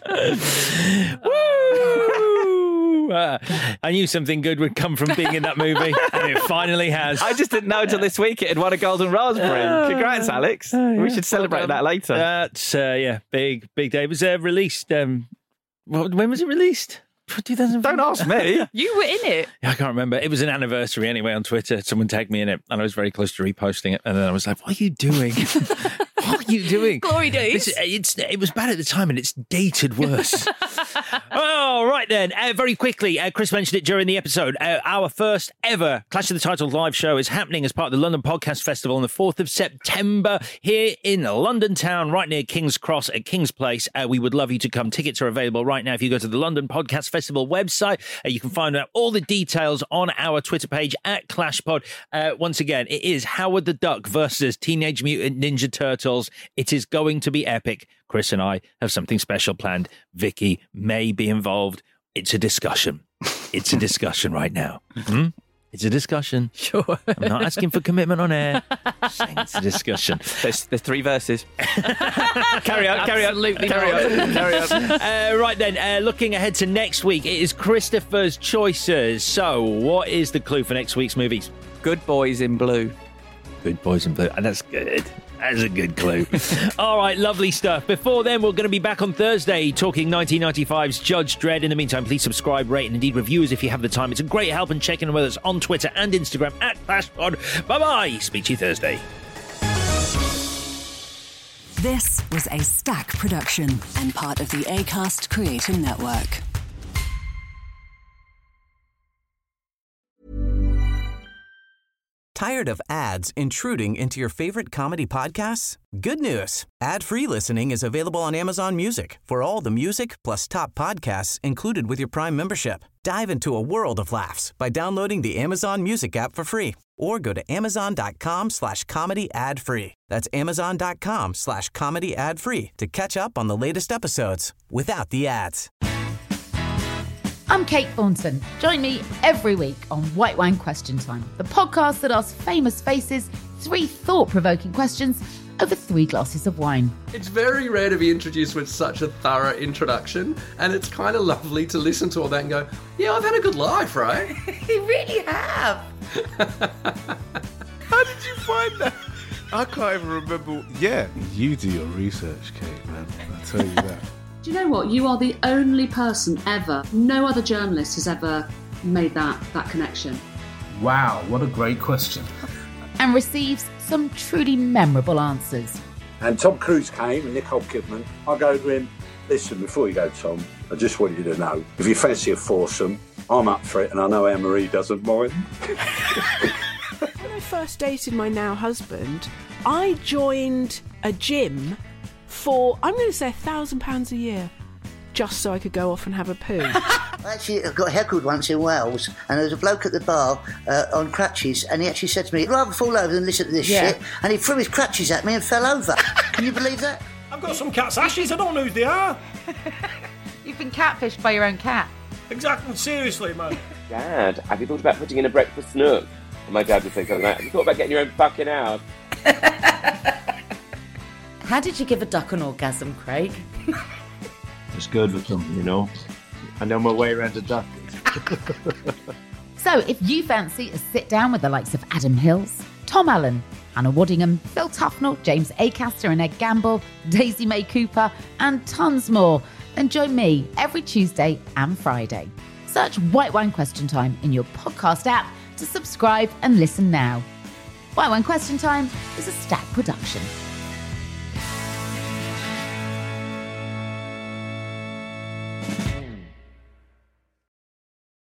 Woo! I knew something good would come from being in that movie, and it finally has. I just didn't know until this week it had won a Golden Raspberry. Congrats, Alex. We should celebrate that later. That's, big day. It was released, when was it released? 2005? Don't ask me. You were in it. I can't remember. It was an anniversary anyway on Twitter. Someone tagged me in it, and I was very close to reposting it. And then I was like, what are you doing? What are you doing? Glory days. It was bad at the time, and it's dated worse. Oh, right then. Very quickly, Chris mentioned it during the episode. Our first ever Clash of the Titles live show is happening as part of the London Podcast Festival on the 4th of September here in London town, right near King's Cross at King's Place. We would love you to come. Tickets are available right now if you go to the London Podcast Festival website. You can find out all the details on our Twitter page at ClashPod. Once again, it is Howard the Duck versus Teenage Mutant Ninja Turtles. It is going to be epic. Chris and I have something special planned. Vicky may be involved. It's a discussion. It's a discussion right now. It's a discussion. Sure. I'm not asking for commitment on air. Just saying it's a discussion. There's 3 verses. Carry on. Carry on. Right then, looking ahead to next week, it is Christopher's choices. So, what is the clue for next week's movies? Good Boys in Blue. Good Boys in Blue. And that's good. That's a good clue. All right, lovely stuff. Before then, we're going to be back on Thursday talking 1995's Judge Dredd. In the meantime, please subscribe, rate, and indeed review us if you have the time. It's a great help in checking with us on Twitter and Instagram at ClashPod. Bye-bye. Speak to you Thursday. This was a Stack production and part of the Acast Creator Network. Tired of ads intruding into your favorite comedy podcasts? Good news. Ad-free listening is available on Amazon Music for all the music plus top podcasts included with your Prime membership. Dive into a world of laughs by downloading the Amazon Music app for free or go to amazon.com/comedy ad-free. That's amazon.com/comedy ad-free to catch up on the latest episodes without the ads. I'm Kate Thornton. Join me every week on White Wine Question Time, the podcast that asks famous faces 3 thought-provoking questions over 3 glasses of wine. It's very rare to be introduced with such a thorough introduction, and it's kind of lovely to listen to all that and go, yeah, I've had a good life, right? You really have. How did you find that? I can't even remember. Yeah, you do your research, Kate, man. I tell you that. Do you know what? You are the only person ever, no other journalist has ever made that connection. Wow, what a great question. And receives some truly memorable answers. And Tom Cruise came and Nicole Kidman. I go to him, listen, before you go, Tom, I just want you to know, if you fancy a foursome, I'm up for it, and I know Anne-Marie doesn't mind. When I first dated my now husband, I joined a gym for, I'm going to say £1,000 a year, just so I could go off and have a poo. I got heckled once in Wales, and there was a bloke at the bar on crutches, and he actually said to me, I'd rather fall over than listen to this shit, and he threw his crutches at me and fell over. Can you believe that? I've got some cat's ashes, I don't know who they are. You've been catfished by your own cat. Exactly, seriously, man. Dad, have you thought about putting in a breakfast nook? And my dad would say something like, have you thought about getting your own fucking house? How did you give a duck an orgasm, Craig? It's good with them, you know. I know my way around a duck. So if you fancy a sit down with the likes of Adam Hills, Tom Allen, Hannah Waddingham, Phil Tufnell, James Acaster and Ed Gamble, Daisy May Cooper, and tons more, then join me every Tuesday and Friday. Search White Wine Question Time in your podcast app to subscribe and listen now. White Wine Question Time is a Stack production.